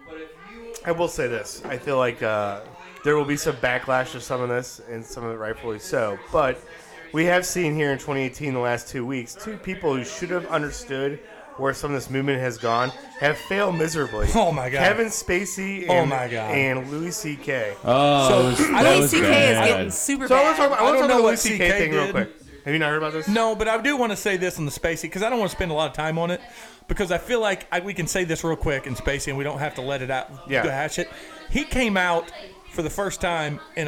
I will say this. I feel like there will be some backlash to some of this, and some of it rightfully so. But we have seen here in 2018, the last 2 weeks, two people who should have understood where some of this movement has gone have failed miserably. Oh, my God. Kevin Spacey and, Oh, my God. and Louis C.K. Oh, So, that Louis was CK bad. is getting super So I bad. want to talk I don't about know the what Louis C.K. CK thing real did. quick. Have you not heard about this? No, but I do want to say this on the Spacey because I don't want to spend a lot of time on it because I feel like we can say this real quick in Spacey and we don't have to let it out. Yeah. Go hash it. He came out for the first time in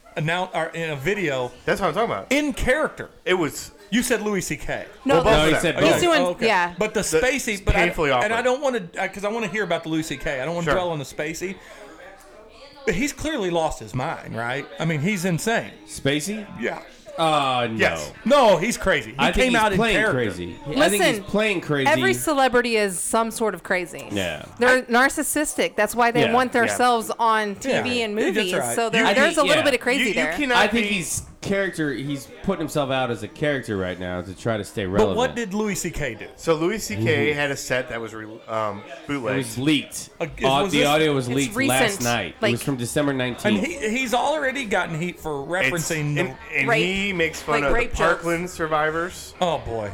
a video That's what I'm talking about. in character. It was. You said Louis C.K. No, Well, both No, of he them. said He's both. doing- okay. yeah. But the Spacey, but painfully and I awkward. don't want to because I want to hear about the Louis C.K. I don't want to Sure. dwell on the Spacey. But he's clearly lost his mind, right? I mean, he's insane. Spacey? Yeah. No. Yes. No, he's crazy. He I think came he's out in playing character. crazy. I think he's Listen, playing crazy. every celebrity is some sort of crazy. Yeah. They're narcissistic. That's why they Yeah. want Yeah. themselves on TV Yeah. and That's movies. right. So I there's think- a little yeah. bit of crazy You there. cannot I think be- he's putting himself out as a character right now to try to stay But relevant. what did Louis C.K. do? So Louis C.K. had a set that was it bootlegged. was leaked. Was The this- audio was It's leaked recent, last night. It was like- from December 19th. And he's already gotten heat for referencing the. and Rape. he makes fun Like of the rape jokes. Parkland survivors. Oh boy.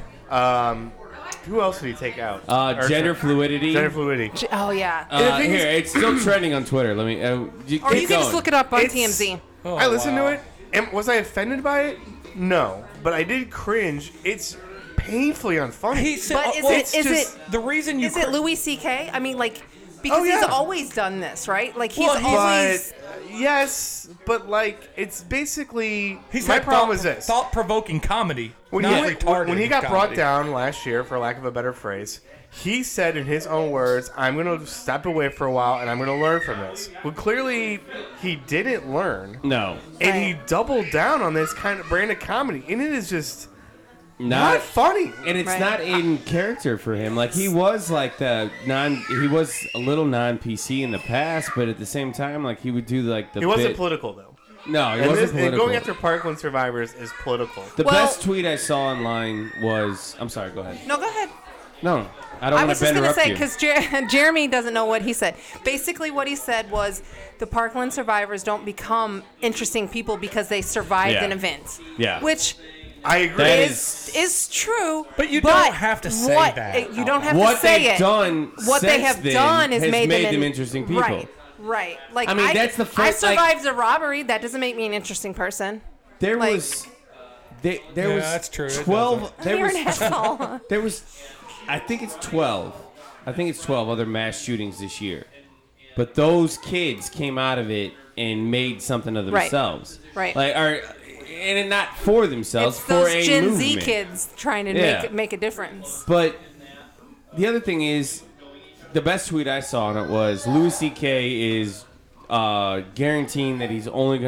Who else did he take out? Gender fluidity. Gender fluidity. Oh yeah. thing Here, it's still trending on Twitter. Let me. or keep you can just going. look it up on It's- TMZ. Oh, I listened wow. to it. And was I offended by it? No, but I did cringe. It's painfully unfunny. He said, But is well, it- it's is just- it- the reason you Is it Louis C.K.? I mean, like, because Oh, he's yeah. always done this, right? Like he's Well, he's- always. Yes, but like it's basically He's my had problem is this. thought-provoking comedy, When not he, retarded. when he got comedy. brought down last year, for lack of a better phrase, he said in his own words, "I'm going to step away for a while and I'm going to learn from this." Well, clearly he didn't learn, No, and he doubled down on this kind of brand of comedy, and it is just not not. funny. And it's Right. not in character for him. Like he was like he was a little non-PC in the past, but at the same time, like he would do like the. He wasn't bit- political though. No, he And, wasn't this, and political. going after Parkland survivors is political. The Well- best tweet I saw online was. I'm sorry. Go ahead. No, go ahead. No, I don't I want was to just going to interrupt say, you. because Jeremy doesn't know what he said. Basically, what he said was the Parkland survivors don't become interesting people because they survived Yeah. an event. Yeah. Which I agree. That is true. But you don't have to say what, that. You don't have What to say they've it. done What they since have then done is has made made them them interesting people. Right. Right. Like I mean, that's the I first, like- survived a robbery. That doesn't make me an interesting person. There like- was. There Yeah, was that's true. It 12. There You're was an asshole. There was, I think it's 12. I think it's 12 other mass shootings this year. But those kids came out of it and made something of Right. themselves. Right. Like, and not for themselves, It's for those a Gen movement. Z kids trying to Yeah. make a difference. But the other thing is, the best tweet I saw on it was Louis C.K. is guaranteeing that he's only going to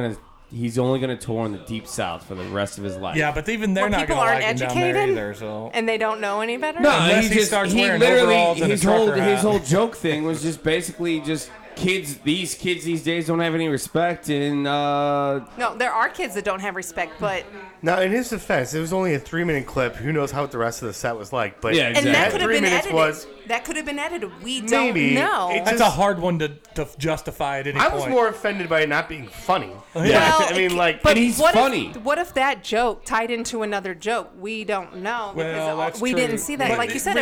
he's only going to tour in the Deep South for the rest of his life. Yeah, but even they're Well, not people going to aren't like him down there educated, either. So and they don't know any better. No, Unless he starts wearing overalls and a his trucker hat. whole joke thing was just basically just these kids these days don't have any respect, and No, there are kids that don't have respect, but Now, in his defense, it was only a 3-minute clip. Who knows how the rest of the set was like? But Yeah, and exactly. that could have 3 been minutes edited. was. That could have been edited. We Maybe. don't know. It that's just- a hard one to justify at any I point. was more offended by it not being funny. Yeah. I mean, like, but And he's what funny. What if that joke tied into another joke? We don't know because Well, that's we true. didn't see that. But Like you said,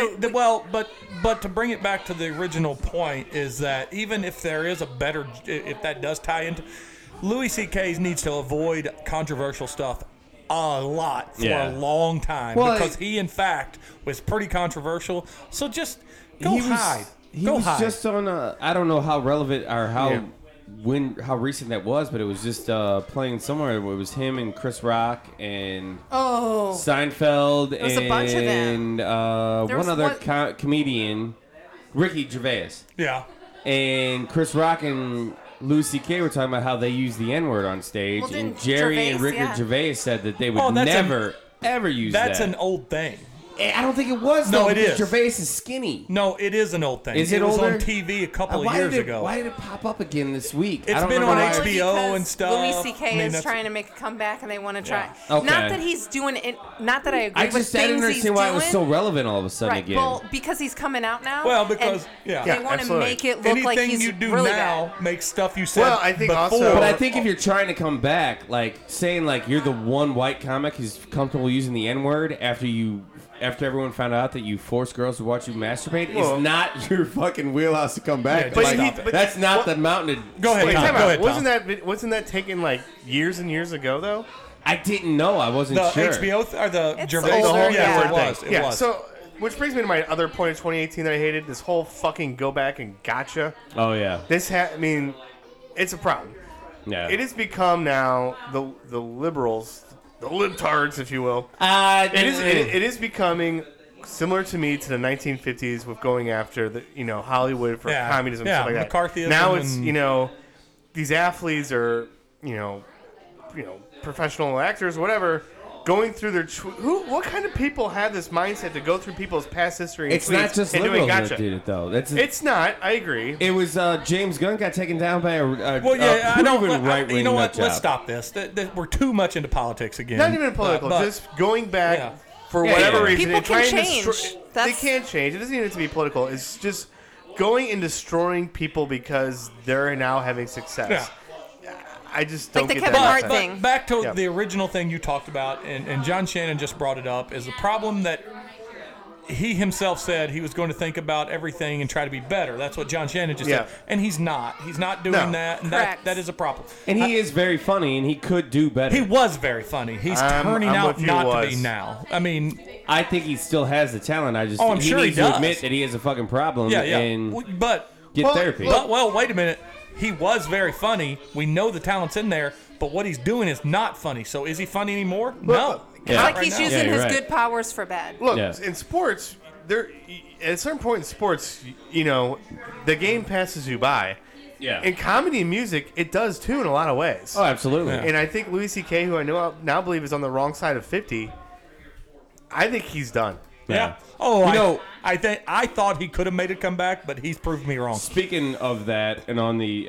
but to bring it back to the original point is that even if there is a better, if that does tie into, Louis C.K. needs to avoid controversial stuff a lot for Yeah. a long time Well, because he in fact was pretty controversial. So just go hide. He Go was hide. just on I don't know how relevant or how Yeah. how recent that was, but it was just playing somewhere. It was him and Chris Rock and Seinfeld was a bunch of them. and There one was other one- comedian, Ricky Gervais, Yeah. and Chris Rock and Louis C.K. were talking about how they use the N-word on stage, Well, and didn't Jerry and Gervais, Ricky yeah. Gervais said that they would Oh, that's never ever use That's that. an old thing. I don't think it was. No, though, it because is. Gervais is skinny. No, it is an old thing. Is it was older? on TV a couple of Why years did it, ago. Why did it pop up again this week? It's I don't been remember on why- HBO Because and stuff. Louis C.K. I mean, is that's- trying to make a comeback, and they want to try. Yeah. Okay. Not that he's doing it. Not that I agree I with just things didn't he's understand why it was so doing. relevant all of a sudden Right. again. Well, because he's coming out now. Well, because- and yeah. they Yeah, want to absolutely. make it look Anything like he's you do really now bad. makes stuff you said Well, I think before. also- But I think if you're trying to come back, like saying like you're the one white comic who's comfortable using the N-word after everyone found out that you force girls to watch you masturbate Well- is not your fucking wheelhouse to come back. Yeah, but just he- stop it. but- That's not what- the mountain. to Go ahead, Wait, Tom. time Go out. ahead, Tom. Wasn't that taken like years and years ago though? I didn't know. I wasn't The sure. HBO or the It's Gervais? older, Oh, yeah. it was. It yeah. was. So, which brings me to my other point of 2018 that I hated. This whole fucking go back and gotcha. Oh yeah. I mean, it's a problem. Yeah. It has become now the liberals, the libtards, if you will. It is becoming similar to me to the 1950s with going after the Hollywood for Yeah. communism Yeah, and stuff like that. McCarthyism Now it's and- these athletes are professional actors, whatever. Going through their what kind of people have this mindset to go through people's past history? And It's not tweets just and doing liberals gotcha. that did it though. It's not. I agree. It was James Gunn got taken down by a Well, yeah, I don't. right wing You know what? nut Let's job. stop this. We're too much into politics again. Not even political. But- Just going back Yeah. for Yeah, whatever yeah. reason. People and can trying to change. they That's- can't change. It doesn't even have to be political. It's just going and destroying people because they're now having success. Yeah. I just don't Like the get Kevin that. Hart mindset. thing. Back to Yeah. the original thing you talked about, and John Shannon just brought it up, is the problem that he himself said he was going to think about everything and try to be better. That's what John Shannon just Yeah. said. And he's not. He's not doing No. that, and Correct. that is a problem. And he is very funny, and he could do better. He was very funny. He's turning I'm out with you, not to was. be now. I mean, I think he still has the talent. I just Oh, I'm sure he needs to does. admit that he has a fucking problem yeah, yeah. and But get Well, therapy. look- well, wait a minute. He was very funny. We know the talent's in there, but what he's doing is not funny. So is he funny anymore? No. Yeah. It's like Right he's now. using Yeah, you're his right. good powers for bad. Look, Yeah. in sports, there at a certain point in sports, the game passes you by. yeah. In comedy and music, it does too in a lot of ways. Oh, absolutely. Yeah. And I think Louis C.K., who I now believe is on the wrong side of 50, I think he's done. Yeah. Oh, You know- I thought he could have made a comeback, but he's proved me wrong. Speaking of that, and on the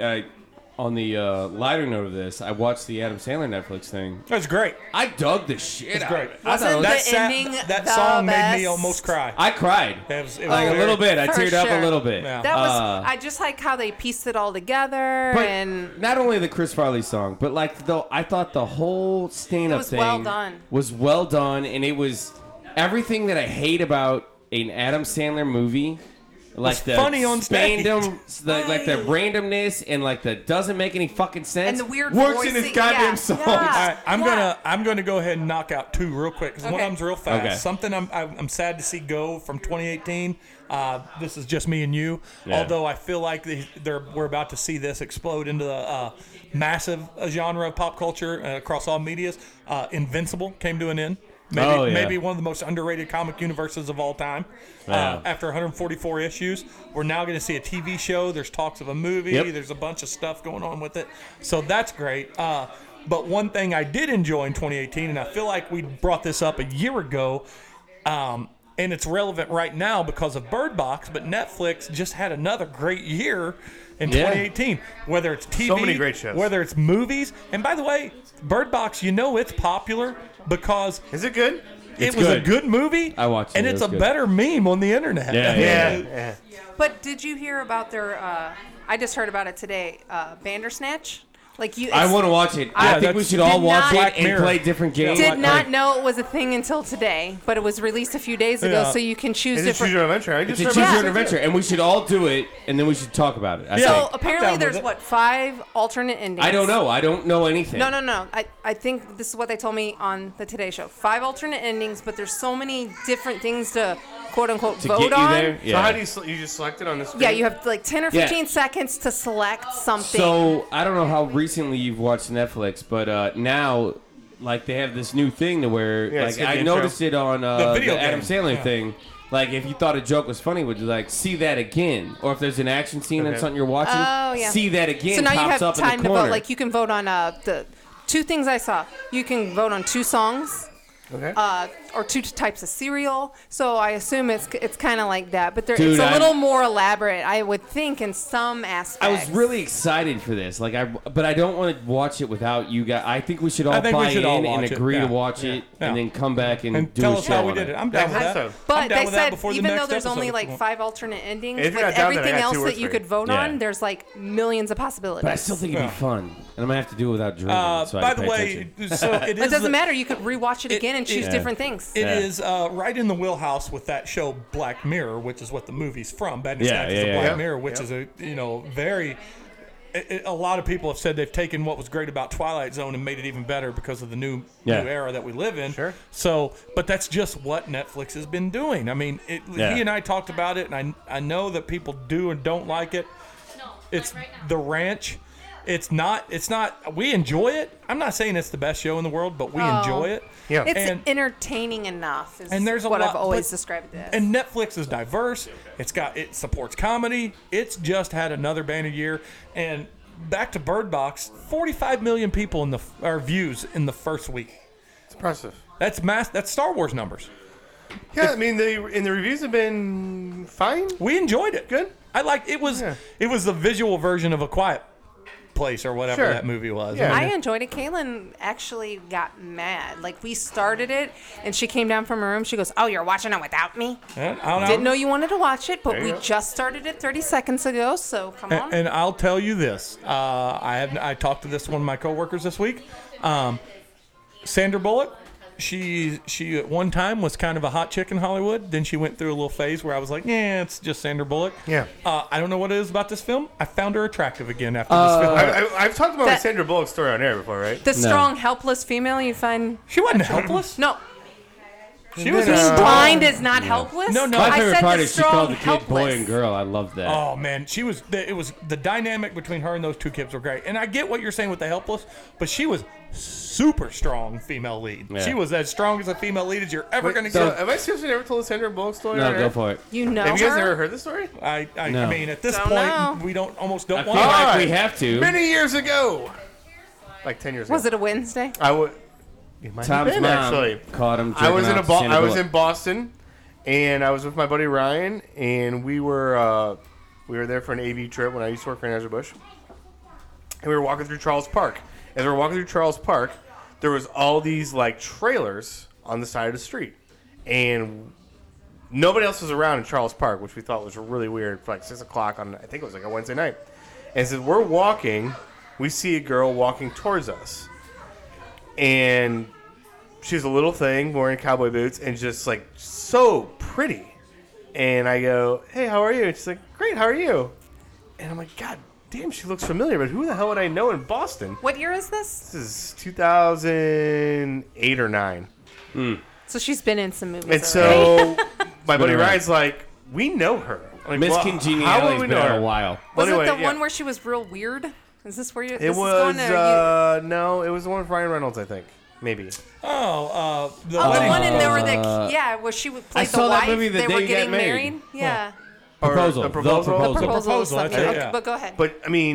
lighter note of this, I watched the Adam Sandler Netflix thing. That's great. I dug the shit out great. of it. I thought it Wasn't was- the ending that the song made best? me almost cry. I cried. It was Like a very- little bit. I For teared up sure. a little bit. Yeah. That was. I just like how they pieced it all together, But and not only the Chris Farley song, but like I thought the whole stand-up It was thing well done. was well done, and it was everything that I hate about an Adam Sandler movie. Like Was the funny on stage. like the randomness and like the doesn't make any fucking sense. And the weird works in his voicing, goddamn yeah, songs. yeah. All right, I'm Yeah. gonna go ahead and knock out two real quick because one of Okay. them's real fast. Okay. Something I'm sad to see go from 2018. This is just me and you. Yeah. Although I feel like we're about to see this explode into the massive genre of pop culture across all medias. Invincible came to an end. Maybe one of the most underrated comic universes of all time. Yeah. After 144 issues, we're now going to see a TV show. There's talks of a movie. Yep. There's a bunch of stuff going on with it. So that's great. But one thing I did enjoy in 2018, and I feel like we brought this up a year ago, and it's relevant right now because of Bird Box, but Netflix just had another great year in 2018. Whether it's TV, So many great shows. whether it's movies. And by the way, Bird Box, it's popular because Is it good? it It's was a good. good movie. I watched it. And It it's was a good. better meme on the internet. Yeah, Yeah. But did you hear about their? I just heard about it today. Bandersnatch. Like you. I want to watch it. I think we that's- should all did watch not- it Black and Mirror. play different games. Did not know it was a thing until today, but it was released a few days ago, Yeah. so you can choose Is it Choose different. Your Adventure? I It's just a heard choose about your it. own adventure, and we should all do it, and then we should talk about it. I Yeah. So think. apparently, with there's it. 5 alternate endings. I don't know. I don't know anything. No. I think this is what they told me on the Today Show. 5 alternate endings, but there's so many different things to quote unquote To vote get you on. there. So how do you just select it on the screen? Yeah, you have like 10 or Yeah. 15 seconds to select something. So I don't know how recently you've watched Netflix, but now, like, they have this new thing to where, Yeah, like, skip the I intro. noticed it on The video the Adam game. Sandler Yeah. thing. Like, if you thought a joke was funny, would you like see that again? Or if there's an action scene and Okay. something you're watching, Oh, yeah. see that again. So now you pops have up time in to the corner. vote. Like you can vote on the 2 things I saw. You can vote on 2 songs. Okay. Or 2 types of cereal. So I assume it's kind of like that, but Dude, it's a I'm- little more elaborate, I would think, in some aspects. I was really excited for this, but I don't want to watch it without you guys. I think we should all I think we buy should all in and watch it. agree Yeah. to watch it, Yeah. and then come back and And do tell a us show how we on did it. I'm down with Next that. episode. I'm But down they with that said before the even next though there's episode only if like you want. 5 alternate endings, If you're with not down with it, I everything got else 2 that or you 3. could vote Yeah. on, there's like millions of possibilities. But I still think it'd be fun, and I'm gonna have to do it without drinking. so I By can the pay way, attention. so it is. It doesn't the- matter. You could rewatch it again and choose it- different things. It is right in the wheelhouse with that show Black Mirror, which is what the movie's from. Bandersnatch is a Black yeah. Mirror, which is a very. A lot of people have said they've taken what was great about Twilight Zone and made it even better because of the new era that we live in. Sure. So, but that's just what Netflix has been doing. I mean, he and I talked about it, and I know that people do and don't like it. No, It's like right now. The Ranch. It's not. We enjoy it. I'm not saying it's the best show in the world, but we enjoy it. Yeah. It's And- entertaining enough. Is and there's a what lot, I've always but- described it as. And Netflix is diverse. It supports comedy. It's just had another banner year. And back to Bird Box, 45 million people views in the first week. It's impressive. That's That's Star Wars numbers. Yeah, I mean, the reviews have been fine. We enjoyed it. Good. I liked it. Was Yeah. It was the visual version of A Quiet Place or whatever Sure. that movie was. Yeah. I I mean, enjoyed it. Kaylin actually got mad. Like we started it, and she came down from her room. She goes, "Oh, you're watching it without me? I don't know. Didn't know you wanted to watch it, but There we you go. just started it 30 seconds ago. So come on." And I'll tell you this. I talked to one of my coworkers this week. Sandra Bullock. She at one time was kind of a hot chick in Hollywood. Then she went through a little phase where I was like, yeah, it's just Sandra Bullock. Yeah. I don't know what it is about this film. I found her attractive again after this film. I've talked about my That- Sandra Bullock story on air before, right? the strong, helpless female you find. She wasn't helpless. No, She was. No. being blind is not helpless. No, no. My I favorite said part the is she strong, called the kid helpless. boy and girl. I love that. Oh man, she was. It was the dynamic between her and those two kids were great. And I get what you're saying with the helpless, but she was super strong female lead. Yeah. She was as strong as a female lead as you're ever going to So, get. have I seriously never told the Sandra Bullock story? no, on go air? for it. You know Have you guys her? ever heard the story? I No. mean, at this Don't point, know. we don't I want. feel to. like we have to. Many years ago. Like 10 years ago. Was it a Wednesday? I would. It might have Tom's been, mom actually. caught him. I was jerking in off to Sandra I was Bullock. in Boston, and I was with my buddy Ryan, and we were there for an AV trip when I used to work for Anheuser-Busch, and we were walking through Charles Park. As we were walking through Charles Park, there was all these like trailers on the side of the street, and nobody else was around in Charles Park, which we thought was really weird. For like 6 o'clock on, I think it was like a Wednesday night, and so we're walking, we see a girl walking towards us, and she's a little thing wearing cowboy boots and just like so pretty. And I go, "Hey, how are you?" And she's like, "Great, how are you?" And I'm like, "God damn, she looks familiar, but who the hell would I know in Boston?" What year is this? This is 2008 or 9. So she's been in some movies. And already. so my buddy around. Ryan's like, "We know her." I'm like, Miss "Well, how Congeniality's would we been know out her?" a while. was anyway, it the yeah. one where she was real weird? Is this where you? It this was is going, or no, it was the one with Ryan Reynolds, I think. Maybe. Oh, the you, oh, the wedding. one in there where where she would play I the saw that wife. movie the they day were you got getting married. Yeah. Or Proposal. The The proposal. proposal. Proposal, proposal, something. that's it, Okay, yeah. but go ahead. But I mean,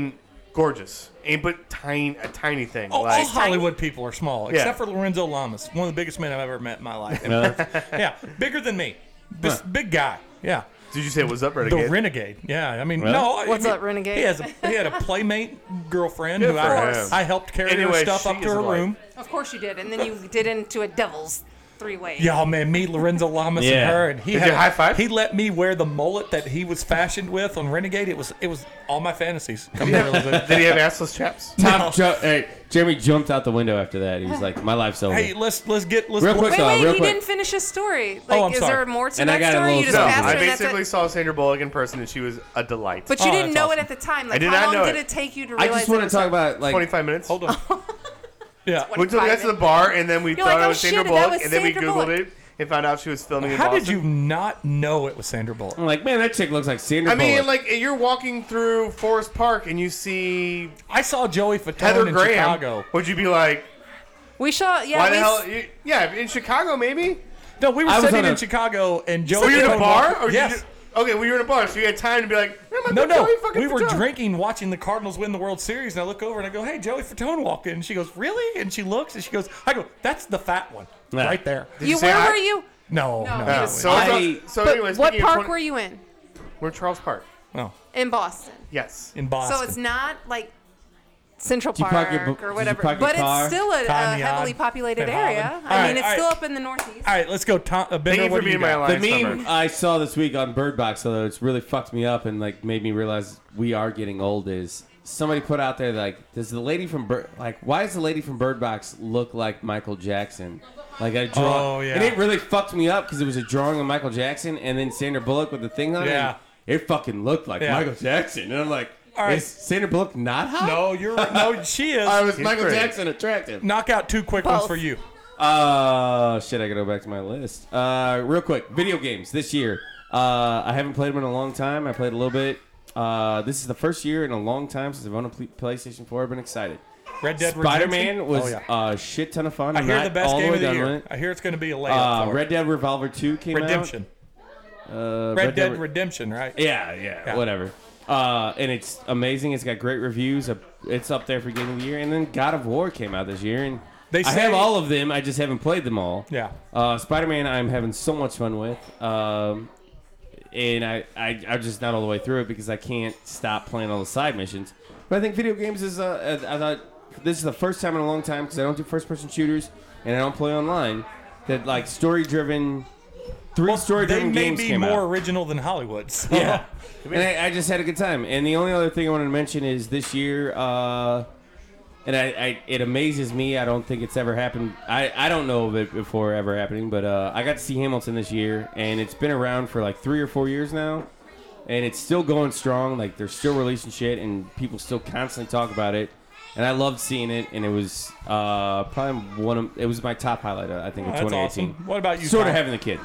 gorgeous, but a tiny thing. Oh, like, all Hollywood people are small, Yeah. except for Lorenzo Lamas, one of the biggest men I've ever met in my life. Yeah, bigger than me. This big guy. Yeah. did you say what's up, Renegade? The Renegade. Yeah, I mean, Really? no. What's up, Renegade? He had a playmate girlfriend Good who for him. I helped carry her Anyway, stuff she up to is her a light. room. Of course you did, and then you did into a devil's three-way. Yeah, oh man, me, Lorenzo Lamas, Yeah. and her, and he Did had you high five? He let me wear the mullet that he was fashioned with on Renegade. It was all my fantasies come to realization. Did he have assless chaps? Hey, Jeremy jumped out the window after that. He was like, "My life's over." Hey, let's Real quick, Wait, real he quick. didn't finish his story. Like, I'm is sorry. there more to And I that got a story? little You just No, something. passed I her and that's basically it? saw Sandra Bullock in person, and she was a delight. But you Oh, didn't that's know it awesome. at the time. Like, I did how not long know did it. it take you to I realize just want it to was talk her? about like 25 minutes. Hold on. Yeah. We took that to the bar, and then we You're thought like, it oh, was Sandra shit, that Bullock, was and then we Sandra Googled Bullock. it and found out she was filming in How Boston. did you not know it was Sandra Bullock? I'm like, man, that chick looks like Sandra I mean, Bullock. like, you're walking through Forest Park, and you see I saw Joey Fatone Heather in Graham. Chicago. Would you be like, We saw, yeah. why the we hell? Yeah, in Chicago, maybe? No, we were I was sitting on in a- Chicago, and Were Joey you in a Fatone bar? walked- Or did yes. you okay, well, you were in a bar, so you had time to be like, No, Joey fucking we were Fatone. drinking, watching the Cardinals win the World Series, and I look over and I go, "Hey, Joey Fatone walked in." And she goes, "Really?" And she looks and she goes, "I go, that's the fat one Yeah. right there." You say where I- were you? No, No. no. Yeah, So, I- so But anyway, what speaking of park were you in? We're in Charles Park. Oh, In Boston. Yes. in Boston. So it's not like Central you Park park your- or did you whatever, park your but car? it's still a Conneaut, heavily populated Van area. Hollen. I All mean, right, it's all still right. up in the Northeast. All right, let's go. Bender, Thank you what for do you being my got? The alliance meme member. I saw this week on Bird Box, although it's really fucked me up and like made me realize we are getting old, is somebody put out there like, does the lady from why does the lady from Bird Box look like Michael Jackson? Like a drawing. Oh, yeah. And it really fucked me up because it was a drawing of Michael Jackson and then Sandra Bullock with the thing on it. Yeah. and It fucking looked like Yeah. Michael Jackson. And I'm like, All right. is Sandra Bullock not hot? No, you're no. She is. Or was He's Michael great. Jackson attractive? Knock out two quick ones Both. for you. Shit, I gotta go back to my list. Real quick, video games this year. I haven't played them in a long time. I played a little bit. This is the first year in a long time since I've owned a PlayStation 4. I've been excited. Red Dead Spider-Man Redemption? was Oh, yeah. a shit ton of fun. I I'm hear not the best all game way of the done with year. it. I hear it's going to be a layup. for it. Red Dead Revolver 2 came Redemption. out. Red Dead Redemption, right? Yeah, whatever. And it's amazing. It's got great reviews. It's up there for game of the year. And then God of War came out this year, and They I say- have all of them. I just haven't played them all. Yeah. Spider-Man, I'm having so much fun with. And I'm just not all the way through it because I can't stop playing all the side missions. But I think video games is, I thought this is the first time in a long time because I don't do first-person shooters and I don't play online, that like story-driven, They story-driven may games be came more out. original than Hollywood. So. Yeah. And I just had a good time. And the only other thing I wanted to mention is this year, and it amazes me. I don't think it's ever happened. I don't know of it before ever happening, but I got to see Hamilton this year, and it's been around for like 3 or 4 years now, and it's still going strong. Like they're still releasing shit, and people still constantly talk about it. And I loved seeing it, and it was probably it was my top highlight, I think, of That's 2018. awesome. What about you, Sort of Tom? having the kid.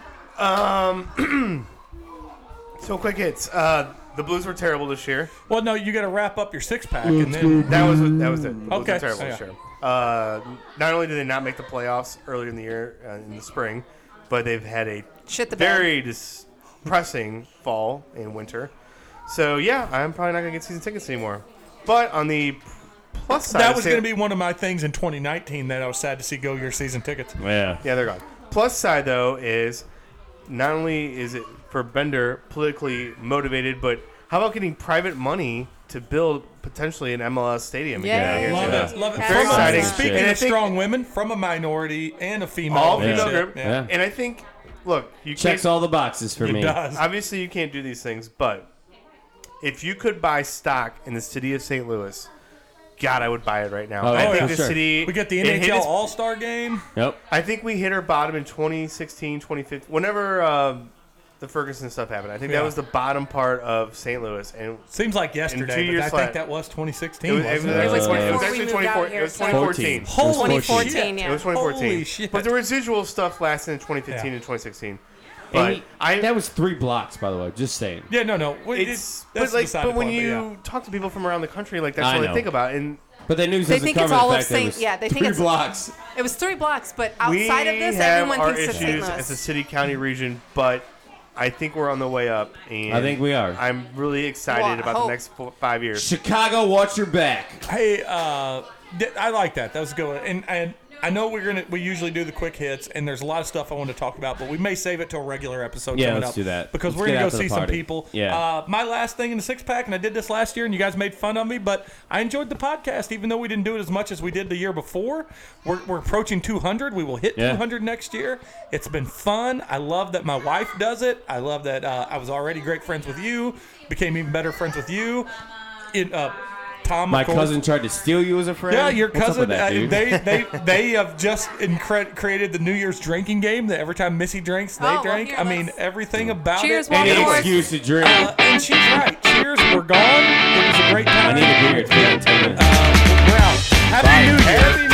So quick hits. The Blues were terrible this year. Well, no, you got to wrap up your six-pack, and then That was it. The Blues Okay. were terrible Oh, this yeah. year. Not only did they not make the playoffs earlier in the year, in the spring, but they've had a Shit the bed. very depressing fall and winter. So yeah, I'm probably not gonna get season tickets anymore. But on the plus side, that was going to be one of my things in 2019 that I was sad to see go your season tickets. Yeah. Yeah, they're gone. Plus side though is not only is it for Bender politically motivated, but how about getting private money to build potentially an MLS stadium Yeah. again? here Love too? it. Love it. Very From a- exciting. Speaking And I of think- strong women, from a minority and a female. All Yeah. female leadership. group. Yeah. And I think, look, you Checks can't, all the boxes for It me. does. obviously you can't do these things, but if you could buy stock in the city of St. Louis, God, I would buy it right now. Oh, I yeah, think for the sure. city. We get the it hit NHL its- All-Star game. Yep. I think we hit our bottom in 2016, 2015. Whenever the Ferguson stuff happened, I think Yeah. that was the bottom part of St. Louis, and Seems like 2 yesterday, but years I flat. think that was 2016. it was, wasn't actually It was 20 before we actually moved 24 out here, It was so- 2014. 14. 2014, It yeah. was 2014. Holy shit. But the residual stuff lasted in 2015 Yeah. and 2016. And But that was 3 blocks, by the way. Just saying. Yeah, no. it's that's but like beside but the when point, you yeah. talk to people from around the country, like that's I what know. they think about. And But that news They doesn't think cover it's the all of fact that it St. was Yeah, they think 3 it's blocks. It was 3 blocks, but we outside of this, have everyone our thinks it's St. issues Louis. as a city county region, but I think we're on the way up. And I think we are. I'm really excited Well, I about the hope. next 5 years. Chicago, watch your back. Hey, I like that. That was a good one. And I know we usually do the quick hits, and there's a lot of stuff I want to talk about, but we may save it to a regular episode Yeah, coming let's up. do that. Because Let's we're get going to after go the see some party. people. Yeah. My last thing in the six-pack, and I did this last year, and you guys made fun of me, but I enjoyed the podcast, even though we didn't do it as much as we did the year before. We're approaching 200. We will hit 200 next year. It's been fun. I love that my wife does it. I love that I was already great friends with you, became even better friends with you. Tom, My of course. cousin tried to steal you as a friend. Yeah, your What's up cousin. with that, dude? They have just created the New Year's drinking game that every time Missy drinks, they Oh, well, drink. here, I mean, let's- everything about Cheers, it. Walter. Any Lord. excuse to drink. And she's right. Cheers. We're gone. It was a great time. I need a beer. It's been 10 minutes. We're out. Happy Bye. New Year.